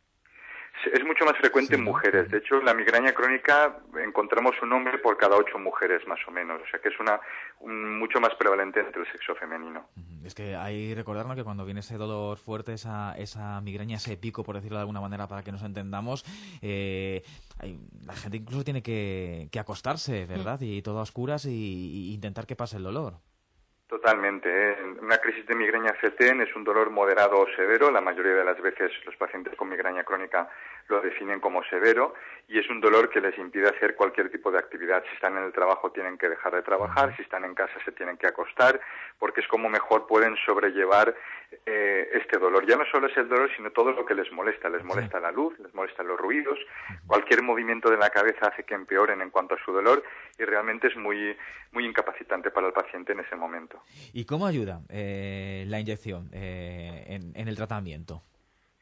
Es mucho más frecuente Sí, en ¿no? mujeres. De hecho, la migraña crónica encontramos un hombre por cada ocho mujeres, más o menos. O sea que es una un, mucho más prevalente entre el sexo femenino. Es que hay que recordarnos que cuando viene ese dolor fuerte, esa, esa migraña, ese pico, por decirlo de alguna manera, para que nos entendamos, eh, hay- la gente incluso tiene que, que acostarse, ¿verdad? Y todo a oscuras y, y intentar que pase el dolor. Totalmente. ¿eh? Una crisis de migraña C T N es un dolor moderado o severo. La mayoría de las veces los pacientes con migraña crónica lo definen como severo y es un dolor que les impide hacer cualquier tipo de actividad. Si están en el trabajo tienen que dejar de trabajar, si están en casa se tienen que acostar, porque es como mejor pueden sobrellevar eh, este dolor. Ya no solo es el dolor, sino todo lo que les molesta. Les molesta la luz, les molestan los ruidos, cualquier movimiento de la cabeza hace que empeoren en cuanto a su dolor y realmente es muy, muy incapacitante para el paciente en ese momento. ¿Y cómo ayuda eh, la inyección eh, en, en el tratamiento? Pues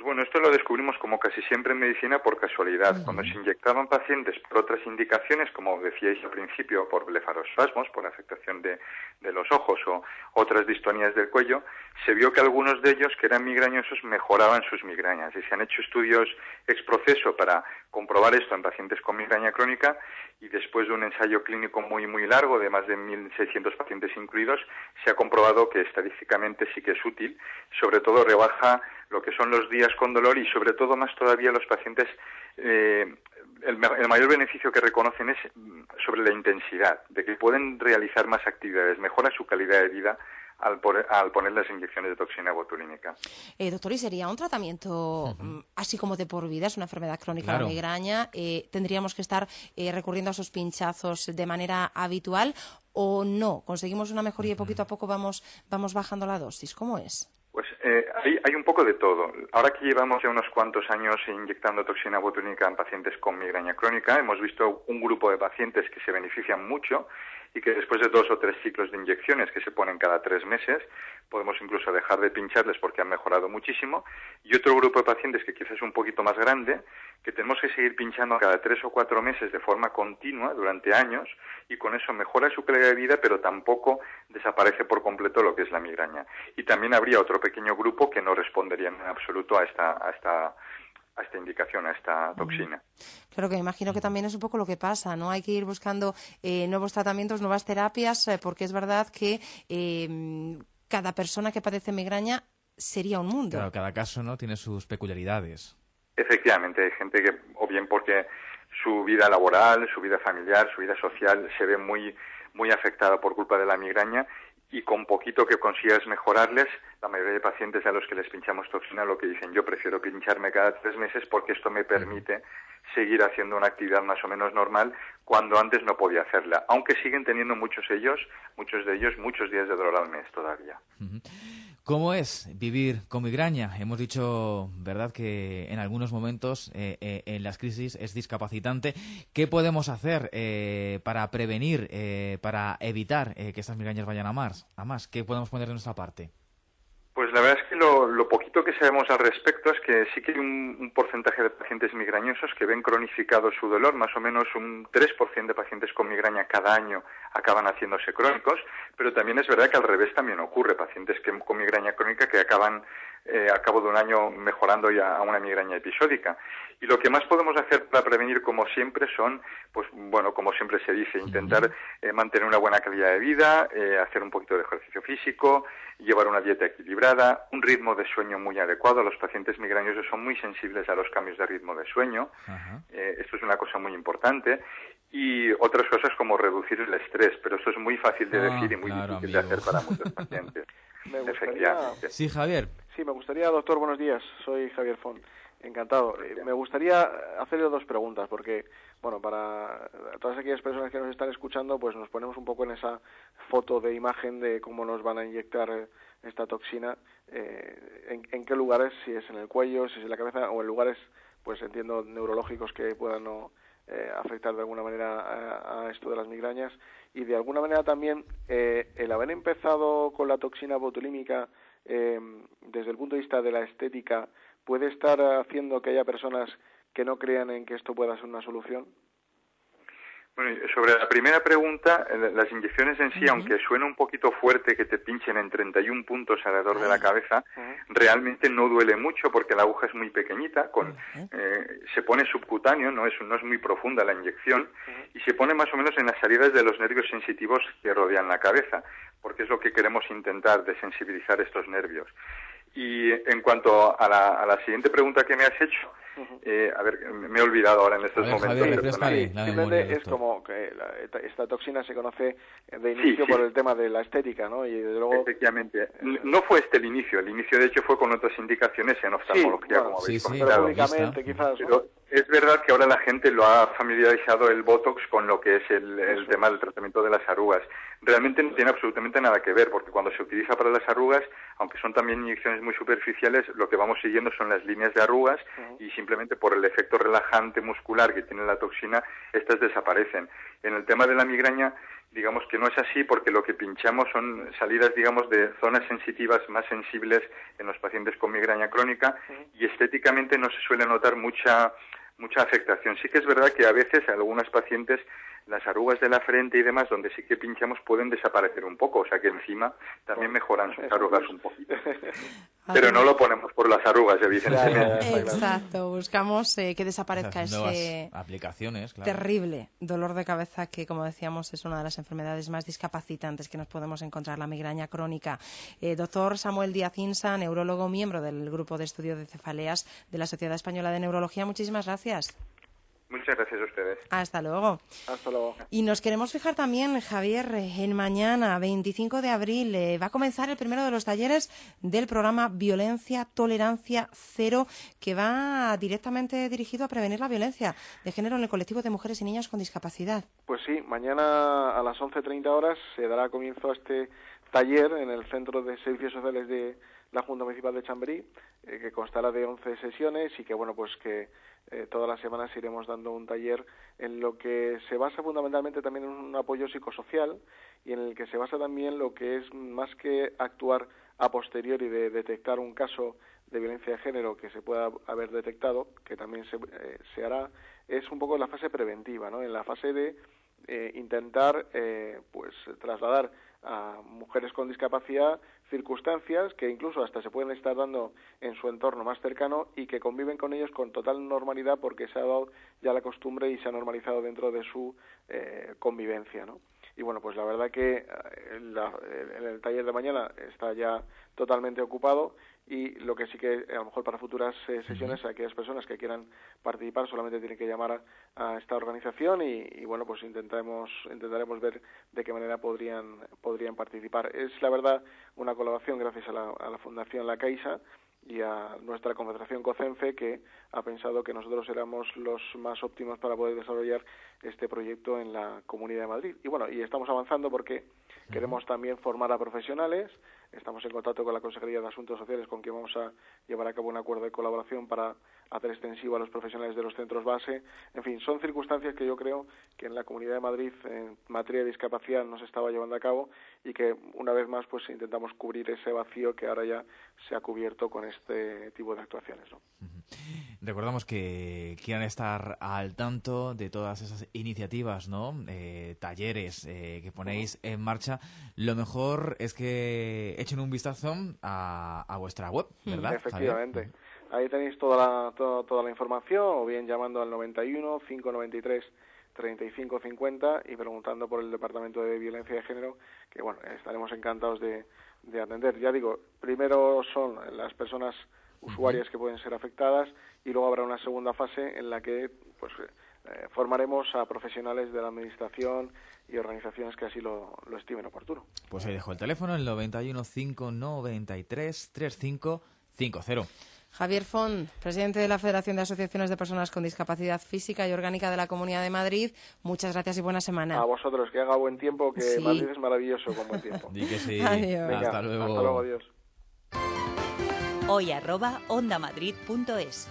bueno, esto lo descubrimos como casi siempre en medicina por casualidad. Uh-huh. Cuando se inyectaban pacientes por otras indicaciones, como decíais al principio, por blefarospasmos, por afectación de, de los ojos o otras distonías del cuello, se vio que algunos de ellos que eran migrañosos mejoraban sus migrañas. Y se han hecho estudios ex proceso para comprobar esto en pacientes con migraña crónica, y después de un ensayo clínico muy muy largo, de más de mil seiscientos pacientes incluidos, se ha comprobado que estadísticamente sí que es útil. Sobre todo rebaja lo que son los días con dolor, y sobre todo más todavía los pacientes, eh, el, el mayor beneficio que reconocen es sobre la intensidad, de que pueden realizar más actividades, mejora su calidad de vida al, por, al poner las inyecciones de toxina botulínica. Eh, doctor, ¿y sería un tratamiento uh-huh. así como de por vida? Es una enfermedad crónica, claro. la migraña. Eh, ¿Tendríamos que estar eh, recurriendo a esos pinchazos de manera habitual o no? ¿Conseguimos una mejoría y poquito a poco vamos, vamos bajando la dosis? ¿Cómo es? Pues eh, hay, hay un poco de todo. Ahora que llevamos ya unos cuantos años inyectando toxina botulínica en pacientes con migraña crónica, hemos visto un grupo de pacientes que se benefician mucho y que después de dos o tres ciclos de inyecciones que se ponen cada tres meses, podemos incluso dejar de pincharles porque han mejorado muchísimo, y otro grupo de pacientes que quizás es un poquito más grande, que tenemos que seguir pinchando cada tres o cuatro meses de forma continua durante años, y con eso mejora su calidad de vida, pero tampoco desaparece por completo lo que es la migraña. Y también habría otro pequeño grupo que no responderían en absoluto a esta, a esta a esta indicación, a esta toxina. Claro, que me imagino que también es un poco lo que pasa, ¿no? Hay que ir buscando eh, nuevos tratamientos, nuevas terapias, eh, porque es verdad que eh, cada persona que padece migraña sería un mundo. Claro, cada caso, ¿no?, tiene sus peculiaridades. Efectivamente, hay gente que, o bien porque su vida laboral, su vida familiar, su vida social se ve muy, muy afectada por culpa de la migraña, y con poquito que consigas mejorarles, la mayoría de pacientes a los que les pinchamos toxina lo que dicen: yo prefiero pincharme cada tres meses porque esto me permite seguir haciendo una actividad más o menos normal cuando antes no podía hacerla, aunque siguen teniendo muchos ellos, muchos de ellos, muchos días de dolor al mes todavía. Uh-huh. ¿Cómo es vivir con migraña? Hemos dicho, ¿verdad?, que en algunos momentos eh, eh, en las crisis es discapacitante. ¿Qué podemos hacer eh, para prevenir, eh, para evitar eh, que estas migrañas vayan a más? a más? ¿Qué podemos poner de nuestra parte? Pues la verdad es que lo, lo poquito que sabemos al respecto es que sí que hay un, un porcentaje de pacientes migrañosos que ven cronificado su dolor. Más o menos un tres por ciento de pacientes con migraña cada año acaban haciéndose crónicos, pero también es verdad que al revés también ocurre. Pacientes que, con migraña crónica que acaban eh, a cabo de un año mejorando ya a una migraña episódica. Y lo que más podemos hacer para prevenir, como siempre, son, pues bueno, como siempre se dice, intentar eh, mantener una buena calidad de vida, eh, hacer un poquito de ejercicio físico, llevar una dieta equilibrada, un ritmo de sueño muy adecuado. Los pacientes migrañosos son muy sensibles a los cambios de ritmo de sueño. Eh, esto es una cosa muy importante. Y otras cosas como reducir el estrés, pero eso es muy fácil de decir ah, y muy claro, difícil amigo. de hacer para muchos pacientes. Me gustaría... Sí, Javier. Sí, me gustaría, doctor, buenos días. Soy Javier Font. Encantado. Eh, me gustaría hacerle dos preguntas, porque, bueno, para todas aquellas personas que nos están escuchando, pues nos ponemos un poco en esa foto de imagen de cómo nos van a inyectar esta toxina, eh, en, en qué lugares, si es en el cuello, si es en la cabeza, o en lugares, pues entiendo, neurológicos que puedan no eh, afectar de alguna manera a, a esto de las migrañas, y de alguna manera también eh, el haber empezado con la toxina botulímica eh, desde el punto de vista de la estética, ¿puede estar haciendo que haya personas que no crean en que esto pueda ser una solución? Bueno, sobre la primera pregunta, las inyecciones en sí, uh-huh. aunque suena un poquito fuerte que te pinchen en treinta y uno puntos alrededor uh-huh. de la cabeza, uh-huh. realmente no duele mucho porque la aguja es muy pequeñita, con, uh-huh. eh, se pone subcutáneo, no es, no es muy profunda la inyección, uh-huh. y se pone más o menos en las salidas de los nervios sensitivos que rodean la cabeza, porque es lo que queremos intentar, desensibilizar estos nervios. Y en cuanto a la, a la siguiente pregunta que me has hecho, uh-huh. eh, a ver, me he olvidado ahora en estos ver, momentos. Javier, refrescale la memoria, es como que la, esta toxina se conoce de inicio sí, sí. por el tema de la estética, ¿no? Y desde luego... Efectivamente. Eh, no fue este el inicio, el inicio de hecho fue con otras indicaciones en oftalmología, sí, bueno, como habéis sí, comentado. Sí, públicamente, quizás, pero ¿no? Es verdad que ahora la gente lo ha familiarizado el Botox con lo que es el, el tema del tratamiento de las arrugas. Realmente no tiene absolutamente nada que ver, porque cuando se utiliza para las arrugas, aunque son también inyecciones muy superficiales, lo que vamos siguiendo son las líneas de arrugas uh-huh. y simplemente por el efecto relajante muscular que tiene la toxina, estas desaparecen. En el tema de la migraña, digamos que no es así, porque lo que pinchamos son salidas, digamos, de zonas sensitivas más sensibles en los pacientes con migraña crónica, y estéticamente no se suele notar mucha mucha afectación. Sí que es verdad que a veces a algunos pacientes las arrugas de la frente y demás, donde sí que pinchamos, pueden desaparecer un poco, o sea que encima también mejoran sus arrugas un poquito. Pero no lo ponemos por las arrugas, evidentemente. Exacto, buscamos eh, que desaparezca Nuevas ese aplicaciones, claro. terrible dolor de cabeza que, como decíamos, es una de las enfermedades más discapacitantes que nos podemos encontrar, la migraña crónica. Eh, doctor Samuel Díaz Insa, neurólogo, miembro del Grupo de Estudio de Cefaleas de la Sociedad Española de Neurología, muchísimas gracias. Muchas gracias a ustedes. Hasta luego. Hasta luego. Y nos queremos fijar también, Javier, en mañana, veinticinco de abril, eh, va a comenzar el primero de los talleres del programa Violencia, Tolerancia Cero, que va directamente dirigido a prevenir la violencia de género en el colectivo de mujeres y niños con discapacidad. Pues sí, mañana a las once treinta horas se dará comienzo a este taller en el Centro de Servicios Sociales de la Junta Municipal de Chamberí, eh, que constará de once sesiones y que, bueno, pues que Eh, todas las semanas iremos dando un taller en lo que se basa fundamentalmente también en un apoyo psicosocial y en el que se basa también lo que es más que actuar a posteriori de detectar un caso de violencia de género que se pueda haber detectado, que también se, eh, se hará, es un poco la fase preventiva, ¿no? En la fase de eh, intentar eh, pues trasladar a mujeres con discapacidad circunstancias que incluso hasta se pueden estar dando en su entorno más cercano y que conviven con ellos con total normalidad porque se ha dado ya la costumbre y se ha normalizado dentro de su eh, convivencia, ¿no? Y bueno, pues la verdad que en, la, en el taller de mañana está ya totalmente ocupado y lo que sí que a lo mejor para futuras eh, sesiones a aquellas personas que quieran participar solamente tienen que llamar a, a esta organización y, y bueno, pues intentaremos intentaremos ver de qué manera podrían podrían participar. Es la verdad una colaboración gracias a la, a la Fundación La Caixa y a nuestra Confederación COCENFE, que ha pensado que nosotros éramos los más óptimos para poder desarrollar este proyecto en la Comunidad de Madrid. Y bueno, y estamos avanzando porque queremos también formar a profesionales. Estamos en contacto con la Consejería de Asuntos Sociales, con quien vamos a llevar a cabo un acuerdo de colaboración para hacer extensivo a los profesionales de los centros base. En fin, son circunstancias que yo creo que en la Comunidad de Madrid en materia de discapacidad no se estaba llevando a cabo y que una vez más pues intentamos cubrir ese vacío que ahora ya se ha cubierto con este tipo de actuaciones, ¿no? Recordamos que quieran estar al tanto de todas esas iniciativas, ¿no? Eh, talleres eh, que ponéis en marcha. Lo mejor es que echen un vistazo a, a vuestra web, ¿verdad? Efectivamente. Javier? Ahí tenéis toda la, toda, toda la información, o bien llamando al noventa y uno, cinco noventa y tres, treinta y cinco cincuenta y preguntando por el Departamento de Violencia de Género, que bueno, estaremos encantados de, de atender. Ya digo, primero son las personas usuarias que pueden ser afectadas y luego habrá una segunda fase en la que pues eh, formaremos a profesionales de la Administración y organizaciones que así lo, lo estimen oportuno. Pues ahí dejo el teléfono, el noventa y uno, cinco noventa y tres, treinta y cinco cincuenta. Javier Font, presidente de la Federación de Asociaciones de Personas con Discapacidad Física y Orgánica de la Comunidad de Madrid, muchas gracias y buena semana. A vosotros, que haga buen tiempo, que sí. Madrid es maravilloso con buen tiempo. Di que sí. Adiós. Venga, hasta luego. Hasta luego, adiós. Hoy arroba ondamadrid punto es.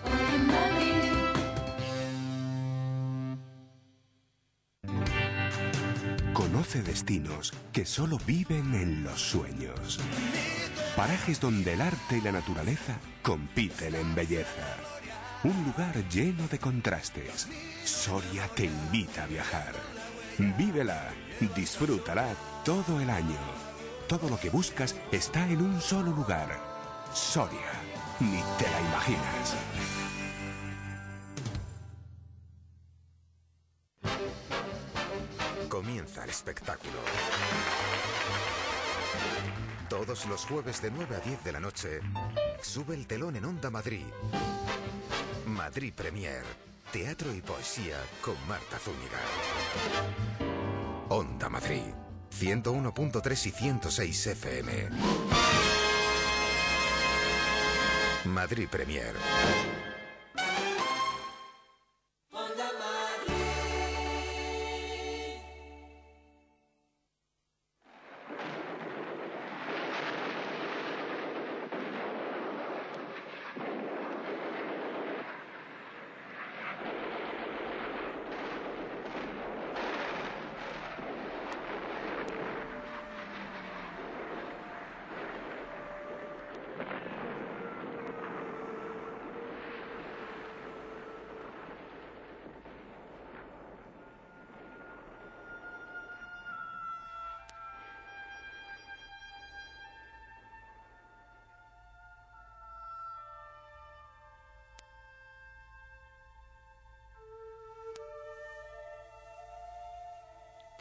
Conoce destinos que solo viven en los sueños. Parajes donde el arte y la naturaleza compiten en belleza. Un lugar lleno de contrastes. Soria te invita a viajar. Vívela, disfrútala todo el año. Todo lo que buscas está en un solo lugar. Soria, ni te la imaginas. Comienza el espectáculo. Todos los jueves de nueve a diez de la noche, sube el telón en Onda Madrid. Madrid Premier, teatro y poesía con Marta Zúñiga. Onda Madrid, ciento uno punto tres y ciento seis F M. Madrid Premier.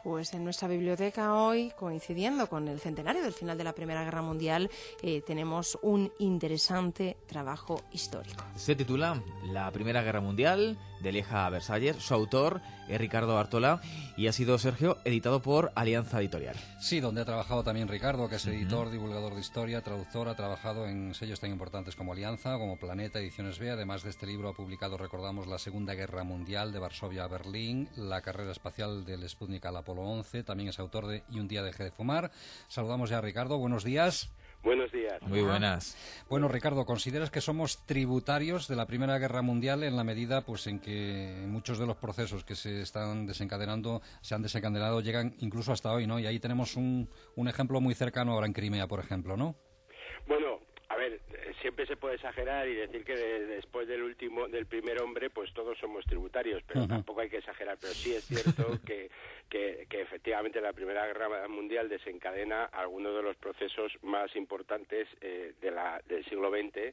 Pues en nuestra biblioteca hoy, coincidiendo con el centenario del final de la Primera Guerra Mundial, eh, tenemos un interesante trabajo histórico. Se titula La Primera Guerra Mundial, de Lieja a Versalles. Su autor es Ricardo Bartola y ha sido, Sergio, editado por Alianza Editorial. Sí, donde ha trabajado también Ricardo, que es editor, uh-huh. divulgador de historia, traductor, ha trabajado en sellos tan importantes como Alianza, como Planeta, Ediciones B. Además de este libro ha publicado, recordamos, La Segunda Guerra Mundial, de Varsovia a Berlín, la carrera espacial del Sputnik al Apolo once, también es autor de Y un día dejé de fumar. Saludamos ya a Ricardo, buenos días. Buenos días. Muy buenas. Bueno, Ricardo, ¿consideras que somos tributarios de la Primera Guerra Mundial en la medida pues en que muchos de los procesos que se están desencadenando, se han desencadenado, llegan incluso hasta hoy, ¿no? Y ahí tenemos un, un ejemplo muy cercano ahora en Crimea, por ejemplo, ¿no? Bueno, a ver, siempre se puede exagerar y decir que de, después del último, del primer hombre, pues todos somos tributarios, pero uh-huh. tampoco hay que exagerar. Pero sí es cierto que, que, que efectivamente la Primera Guerra Mundial desencadena algunos de los procesos más importantes eh, de la, del siglo veinte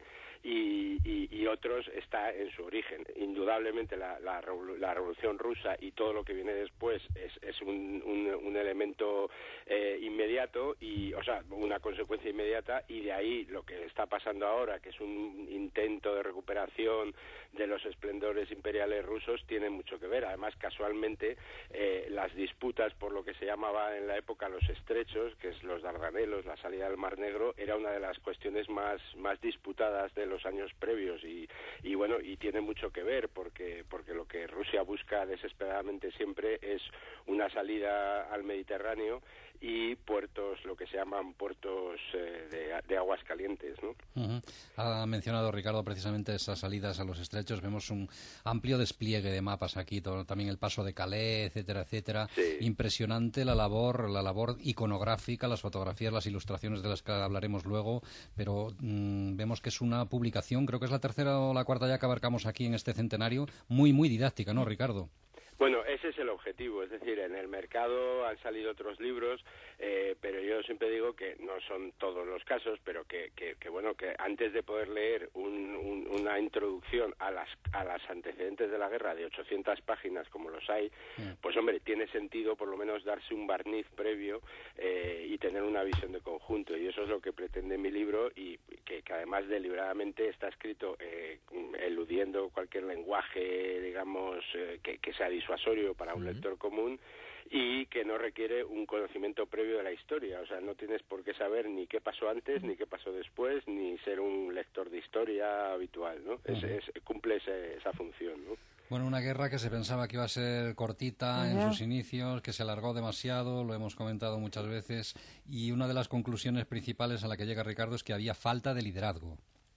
y, y, y otros está en su origen. Indudablemente la, la, la Revolución Rusa y todo lo que viene después es, es un, un, un elemento eh, inmediato, y, o sea, una consecuencia inmediata, y de ahí lo que está pasando ahora, que es un intento de recuperación de los esplendores imperiales rusos, tiene mucho que ver. Además, casualmente, eh, las disputas por lo que se llamaba en la época los estrechos, que es los Dardanelos, la salida del Mar Negro, era una de las cuestiones más, más disputadas de los años previos, y, y bueno, y tiene mucho que ver, porque, porque lo que Rusia busca desesperadamente siempre es una salida al Mediterráneo y puertos, lo que se llaman puertos eh, de, de aguas calientes, ¿no? Uh-huh. Ha mencionado Ricardo precisamente esas salidas a los estrechos. Vemos un amplio despliegue de mapas aquí, todo, también el paso de Calais, etcétera, etcétera. Sí. Impresionante la labor, la labor iconográfica, las fotografías, las ilustraciones de las que hablaremos luego, pero mmm, vemos que es una publicación, creo que es la tercera o la cuarta ya que abarcamos aquí en este centenario, muy, muy didáctica, ¿no, Ricardo? Bueno, ese es el objetivo, es decir, en el mercado han salido otros libros, eh, pero yo siempre digo que no son todos los casos, pero que, que, que bueno, que antes de poder leer un, un, una introducción a las a las antecedentes de la guerra de ochocientas páginas como los hay, pues hombre, tiene sentido por lo menos darse un barniz previo eh, y tener una visión de conjunto, y eso es lo que pretende mi libro, y que, que además deliberadamente está escrito eh, eludiendo cualquier lenguaje, digamos, eh, que, que sea disuasorio para un lector común, y que no requiere un conocimiento previo de la historia. O sea, no tienes por qué saber ni qué pasó antes, ni qué pasó después, ni ser un lector de historia habitual, ¿no? Uh-huh. Es, es, cumple ese, esa función, ¿no? Bueno, una guerra que se pensaba que iba a ser cortita en sus inicios, que se alargó demasiado, lo hemos comentado muchas veces, y una de las conclusiones principales a la que llega Ricardo es que había falta de liderazgo.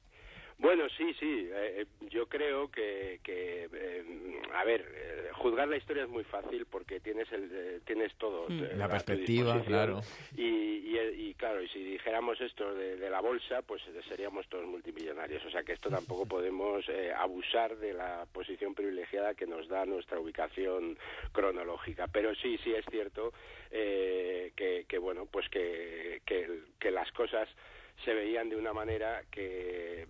Bueno, sí, sí. Eh, yo creo que, que eh, a ver, eh, juzgar la historia es muy fácil porque tienes el, eh, tienes todo. Mm, eh, la perspectiva, claro. Y, y, y claro, y si dijéramos esto de, de la bolsa, pues seríamos todos multimillonarios. O sea que esto tampoco podemos eh, abusar de la posición privilegiada que nos da nuestra ubicación cronológica. Pero sí, sí es cierto eh, que, que, bueno, pues que, que, que las cosas se veían de una manera que,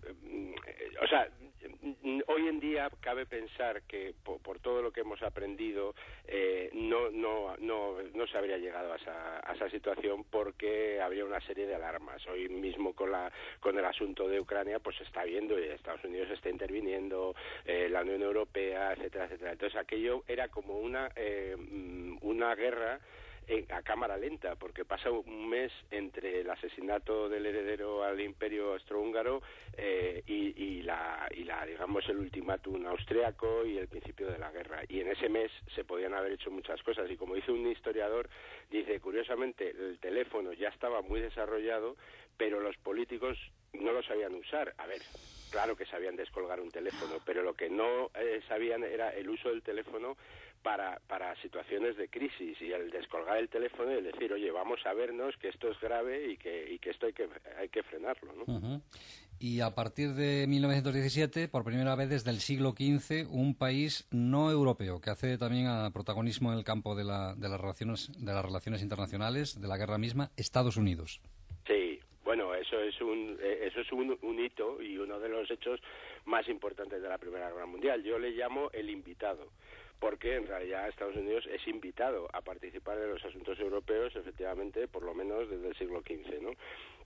o sea, hoy en día cabe pensar que por, por todo lo que hemos aprendido eh, no, no, no, no se habría llegado a esa, a esa situación, porque habría una serie de alarmas. Hoy mismo con la con el asunto de Ucrania pues se está viendo, y Estados Unidos está interviniendo, eh, la Unión Europea, etcétera, etcétera. Entonces aquello era como una eh, una guerra a cámara lenta, porque pasa un mes entre el asesinato del heredero al imperio austrohúngaro eh, y, y la y la digamos el ultimátum austriaco y el principio de la guerra, y en ese mes se podían haber hecho muchas cosas. Y como dice un historiador, dice, curiosamente el teléfono ya estaba muy desarrollado, pero los políticos no lo sabían usar. A ver, claro que sabían descolgar un teléfono, pero lo que no eh, sabían era el uso del teléfono para para situaciones de crisis, y el descolgar el teléfono y el decir, oye, vamos a vernos, que esto es grave y que y que esto hay que hay que frenarlo, ¿no? Uh-huh. Y a partir de mil novecientos diecisiete, por primera vez desde el siglo quince, un país no europeo que accede también a protagonismo en el campo de la de las relaciones de las relaciones internacionales, de la guerra misma, Estados Unidos. Sí. Bueno, eso eso es un eh, eso es un, un hito y uno de los hechos más importantes de la Primera Guerra Mundial. Yo le llamo el invitado, porque en realidad Estados Unidos es invitado a participar en los asuntos europeos, efectivamente, por lo menos desde el siglo quince, ¿no?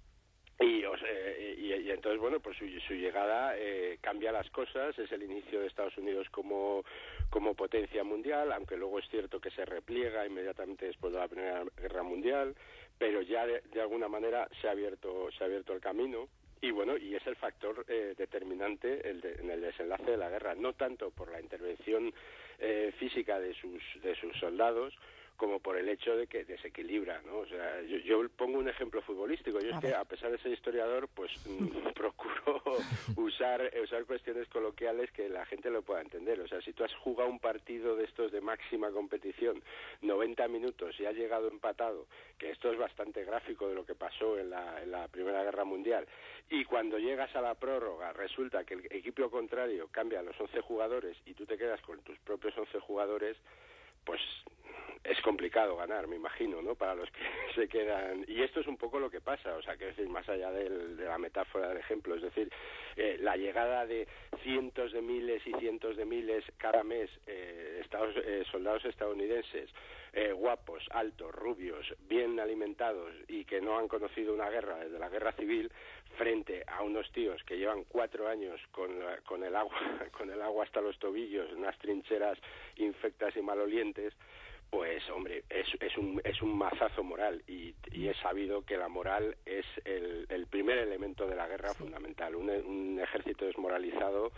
Y, o sea, y, y entonces, bueno, pues su, su llegada eh, cambia las cosas, es el inicio de Estados Unidos como, como potencia mundial, aunque luego es cierto que se repliega inmediatamente después de la Primera Guerra Mundial, pero ya de, de alguna manera se ha abierto, se ha abierto el camino. Y bueno, y es el factor eh, determinante el de, en el desenlace de la guerra, no tanto por la intervención eh, física de sus, de sus soldados, como por el hecho de que desequilibra, ¿no? O sea, yo, yo pongo un ejemplo futbolístico. Yo es que, a pesar de ser historiador, pues mm, procuro usar usar cuestiones coloquiales que la gente lo pueda entender. O sea, si tú has jugado un partido de estos de máxima competición, noventa minutos, y has llegado empatado, que esto es bastante gráfico de lo que pasó en la, en la Primera Guerra Mundial, y cuando llegas a la prórroga resulta que el equipo contrario cambia a los once jugadores y tú te quedas con tus propios once jugadores, pues es complicado ganar, me imagino, ¿no? Para los que se quedan. Y esto es un poco lo que pasa, o sea, que es decir, más allá del, de la metáfora del ejemplo, es decir, eh, la llegada de cientos de miles y cientos de miles cada mes, eh, estados, eh, soldados estadounidenses, eh, guapos, altos, rubios, bien alimentados y que no han conocido una guerra desde la guerra civil, frente a unos tíos que llevan cuatro años con, la, con el agua con el agua hasta los tobillos, en unas trincheras infectas y malolientes, pues hombre, es, es un es un mazazo moral y, y es sabido que la moral es el, el primer elemento de la guerra, sí, fundamental. Un, un ejército desmoralizado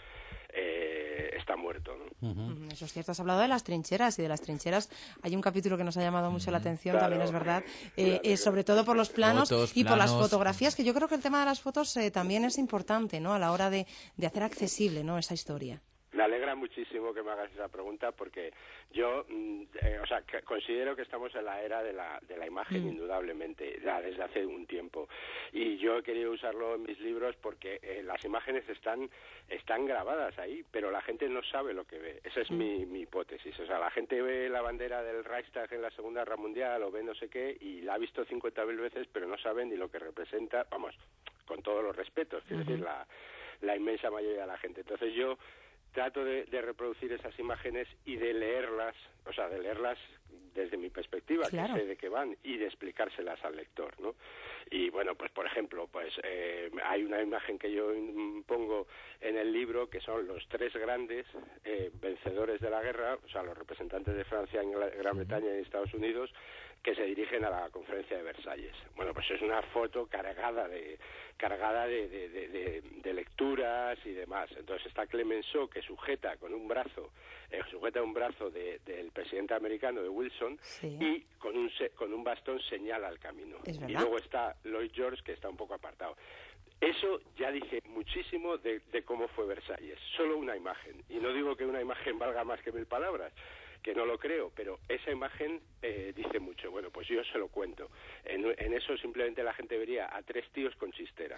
eh, está muerto, ¿no? Uh-huh. Eso es cierto. Has hablado de las trincheras y de las trincheras. Hay un capítulo que nos ha llamado mucho la atención, claro, también es verdad, eh, claro, eh, sobre todo por los planos fotos, y por planos. las fotografías, que yo creo que el tema de las fotos eh, también es importante, ¿no? A la hora de, de hacer accesible, ¿no?, esa historia. Me alegra muchísimo que me hagas esa pregunta porque yo, eh, o sea, que considero que estamos en la era de la, de la imagen, mm. indudablemente, ya desde hace un tiempo. Y yo he querido usarlo en mis libros porque eh, las imágenes están están grabadas ahí, pero la gente no sabe lo que ve. Esa es mm. mi, mi hipótesis. O sea, la gente ve la bandera del Reichstag en la Segunda Guerra Mundial o ve no sé qué y la ha visto cincuenta mil veces, pero no saben ni lo que representa, vamos, con todos los respetos, quiero uh-huh. decir, la, la inmensa mayoría de la gente. Entonces yo trato de, de reproducir esas imágenes y de leerlas, o sea, de leerlas desde mi perspectiva, claro, que sé de qué van, y de explicárselas al lector, ¿no? Y bueno, pues por ejemplo, pues eh, hay una imagen que yo pongo en el libro que son los tres grandes eh, vencedores de la guerra, o sea, los representantes de Francia, Gran Bretaña y Estados Unidos, que se dirigen a la conferencia de Versalles. Bueno, pues es una foto cargada de cargada de, de, de, de, de lecturas y demás. Entonces está Clemenceau, que sujeta con un brazo, eh, sujeta un brazo de, del presidente americano, de Wilson, sí, y con un con un bastón señala el camino. Y luego está Lloyd George, que está un poco apartado. Eso ya dice muchísimo de, de cómo fue Versalles. Solo una imagen. Y no digo que una imagen valga más que mil palabras, que no lo creo, pero esa imagen eh, dice mucho. Bueno, pues yo se lo cuento. En, en eso simplemente la gente vería a tres tíos con chistera.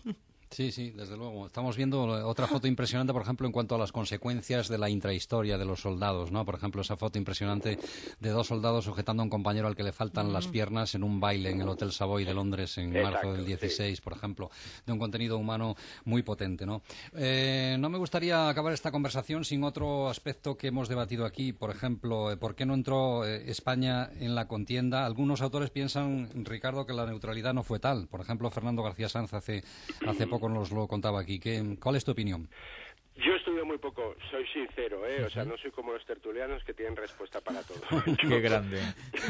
Sí, sí, desde luego. Estamos viendo otra foto impresionante, por ejemplo, en cuanto a las consecuencias de la intrahistoria de los soldados, ¿no? Por ejemplo, esa foto impresionante de dos soldados sujetando a un compañero al que le faltan mm. las piernas en un baile en el Hotel Savoy de Londres en Exacto, marzo del dieciséis, sí, por ejemplo, de un contenido humano muy potente, ¿no? Eh, no me gustaría acabar esta conversación sin otro aspecto que hemos debatido aquí. Por ejemplo, ¿por qué no entró eh, España en la contienda? Algunos autores piensan, Ricardo, que la neutralidad no fue tal. Por ejemplo, Fernando García Sanz hace, hace poco nos lo contaba aquí. ¿Qué, ¿Cuál es tu opinión? Yo estudio muy poco, soy sincero, ¿eh? O sea, no soy como los tertulianos que tienen respuesta para todo. Yo, ¡qué grande!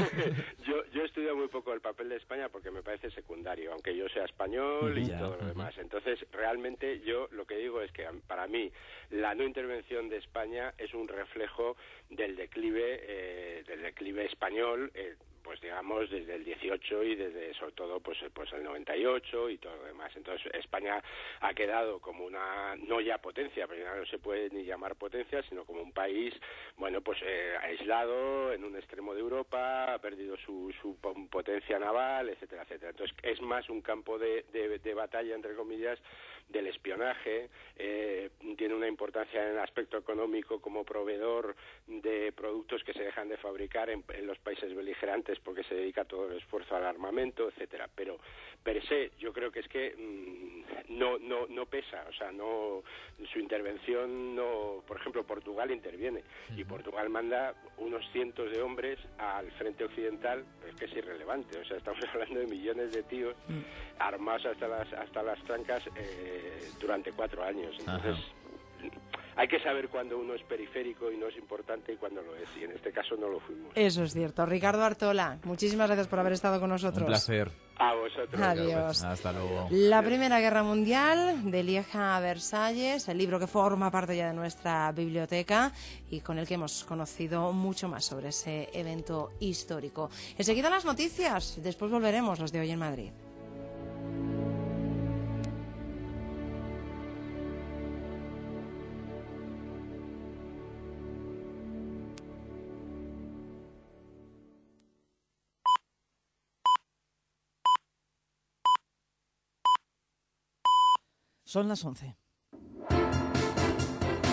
yo, yo estudio muy poco el papel de España porque me parece secundario, aunque yo sea español uh-huh. y todo lo uh-huh. demás. Entonces, realmente yo lo que digo es que para mí la no intervención de España es un reflejo del declive, eh, del declive español, eh, pues digamos desde el dieciocho y desde sobre todo pues pues el noventa y ocho y todo lo demás. Entonces España ha quedado como una, no ya potencia, pero ya no se puede ni llamar potencia, sino como un país, bueno, pues eh, aislado en un extremo de Europa, ha perdido su, su potencia naval, etcétera, etcétera. Entonces es más un campo de, de, de batalla, entre comillas, del espionaje, eh, tiene una importancia en el aspecto económico como proveedor de productos que se dejan de fabricar en, en los países beligerantes porque se dedica todo el esfuerzo al armamento, etcétera. Pero per se yo creo que es que mmm, no no no pesa, o sea, no su intervención no, por ejemplo, Portugal interviene y Portugal manda unos cientos de hombres al frente occidental, es que es irrelevante, o sea, estamos hablando de millones de tíos mm. armados hasta las hasta las trancas eh, durante cuatro años. Entonces, ajá, hay que saber cuándo uno es periférico y no es importante y cuándo lo es, y en este caso no lo fuimos. Eso es cierto. Ricardo Artola, muchísimas gracias por haber estado con nosotros. Un placer. A vosotros. Adiós. Hasta luego. La Primera Guerra Mundial, de Lieja a Versalles, el libro que forma parte ya de nuestra biblioteca y con el que hemos conocido mucho más sobre ese evento histórico. Enseguida las noticias, después volveremos, los de Hoy en Madrid. Son las once.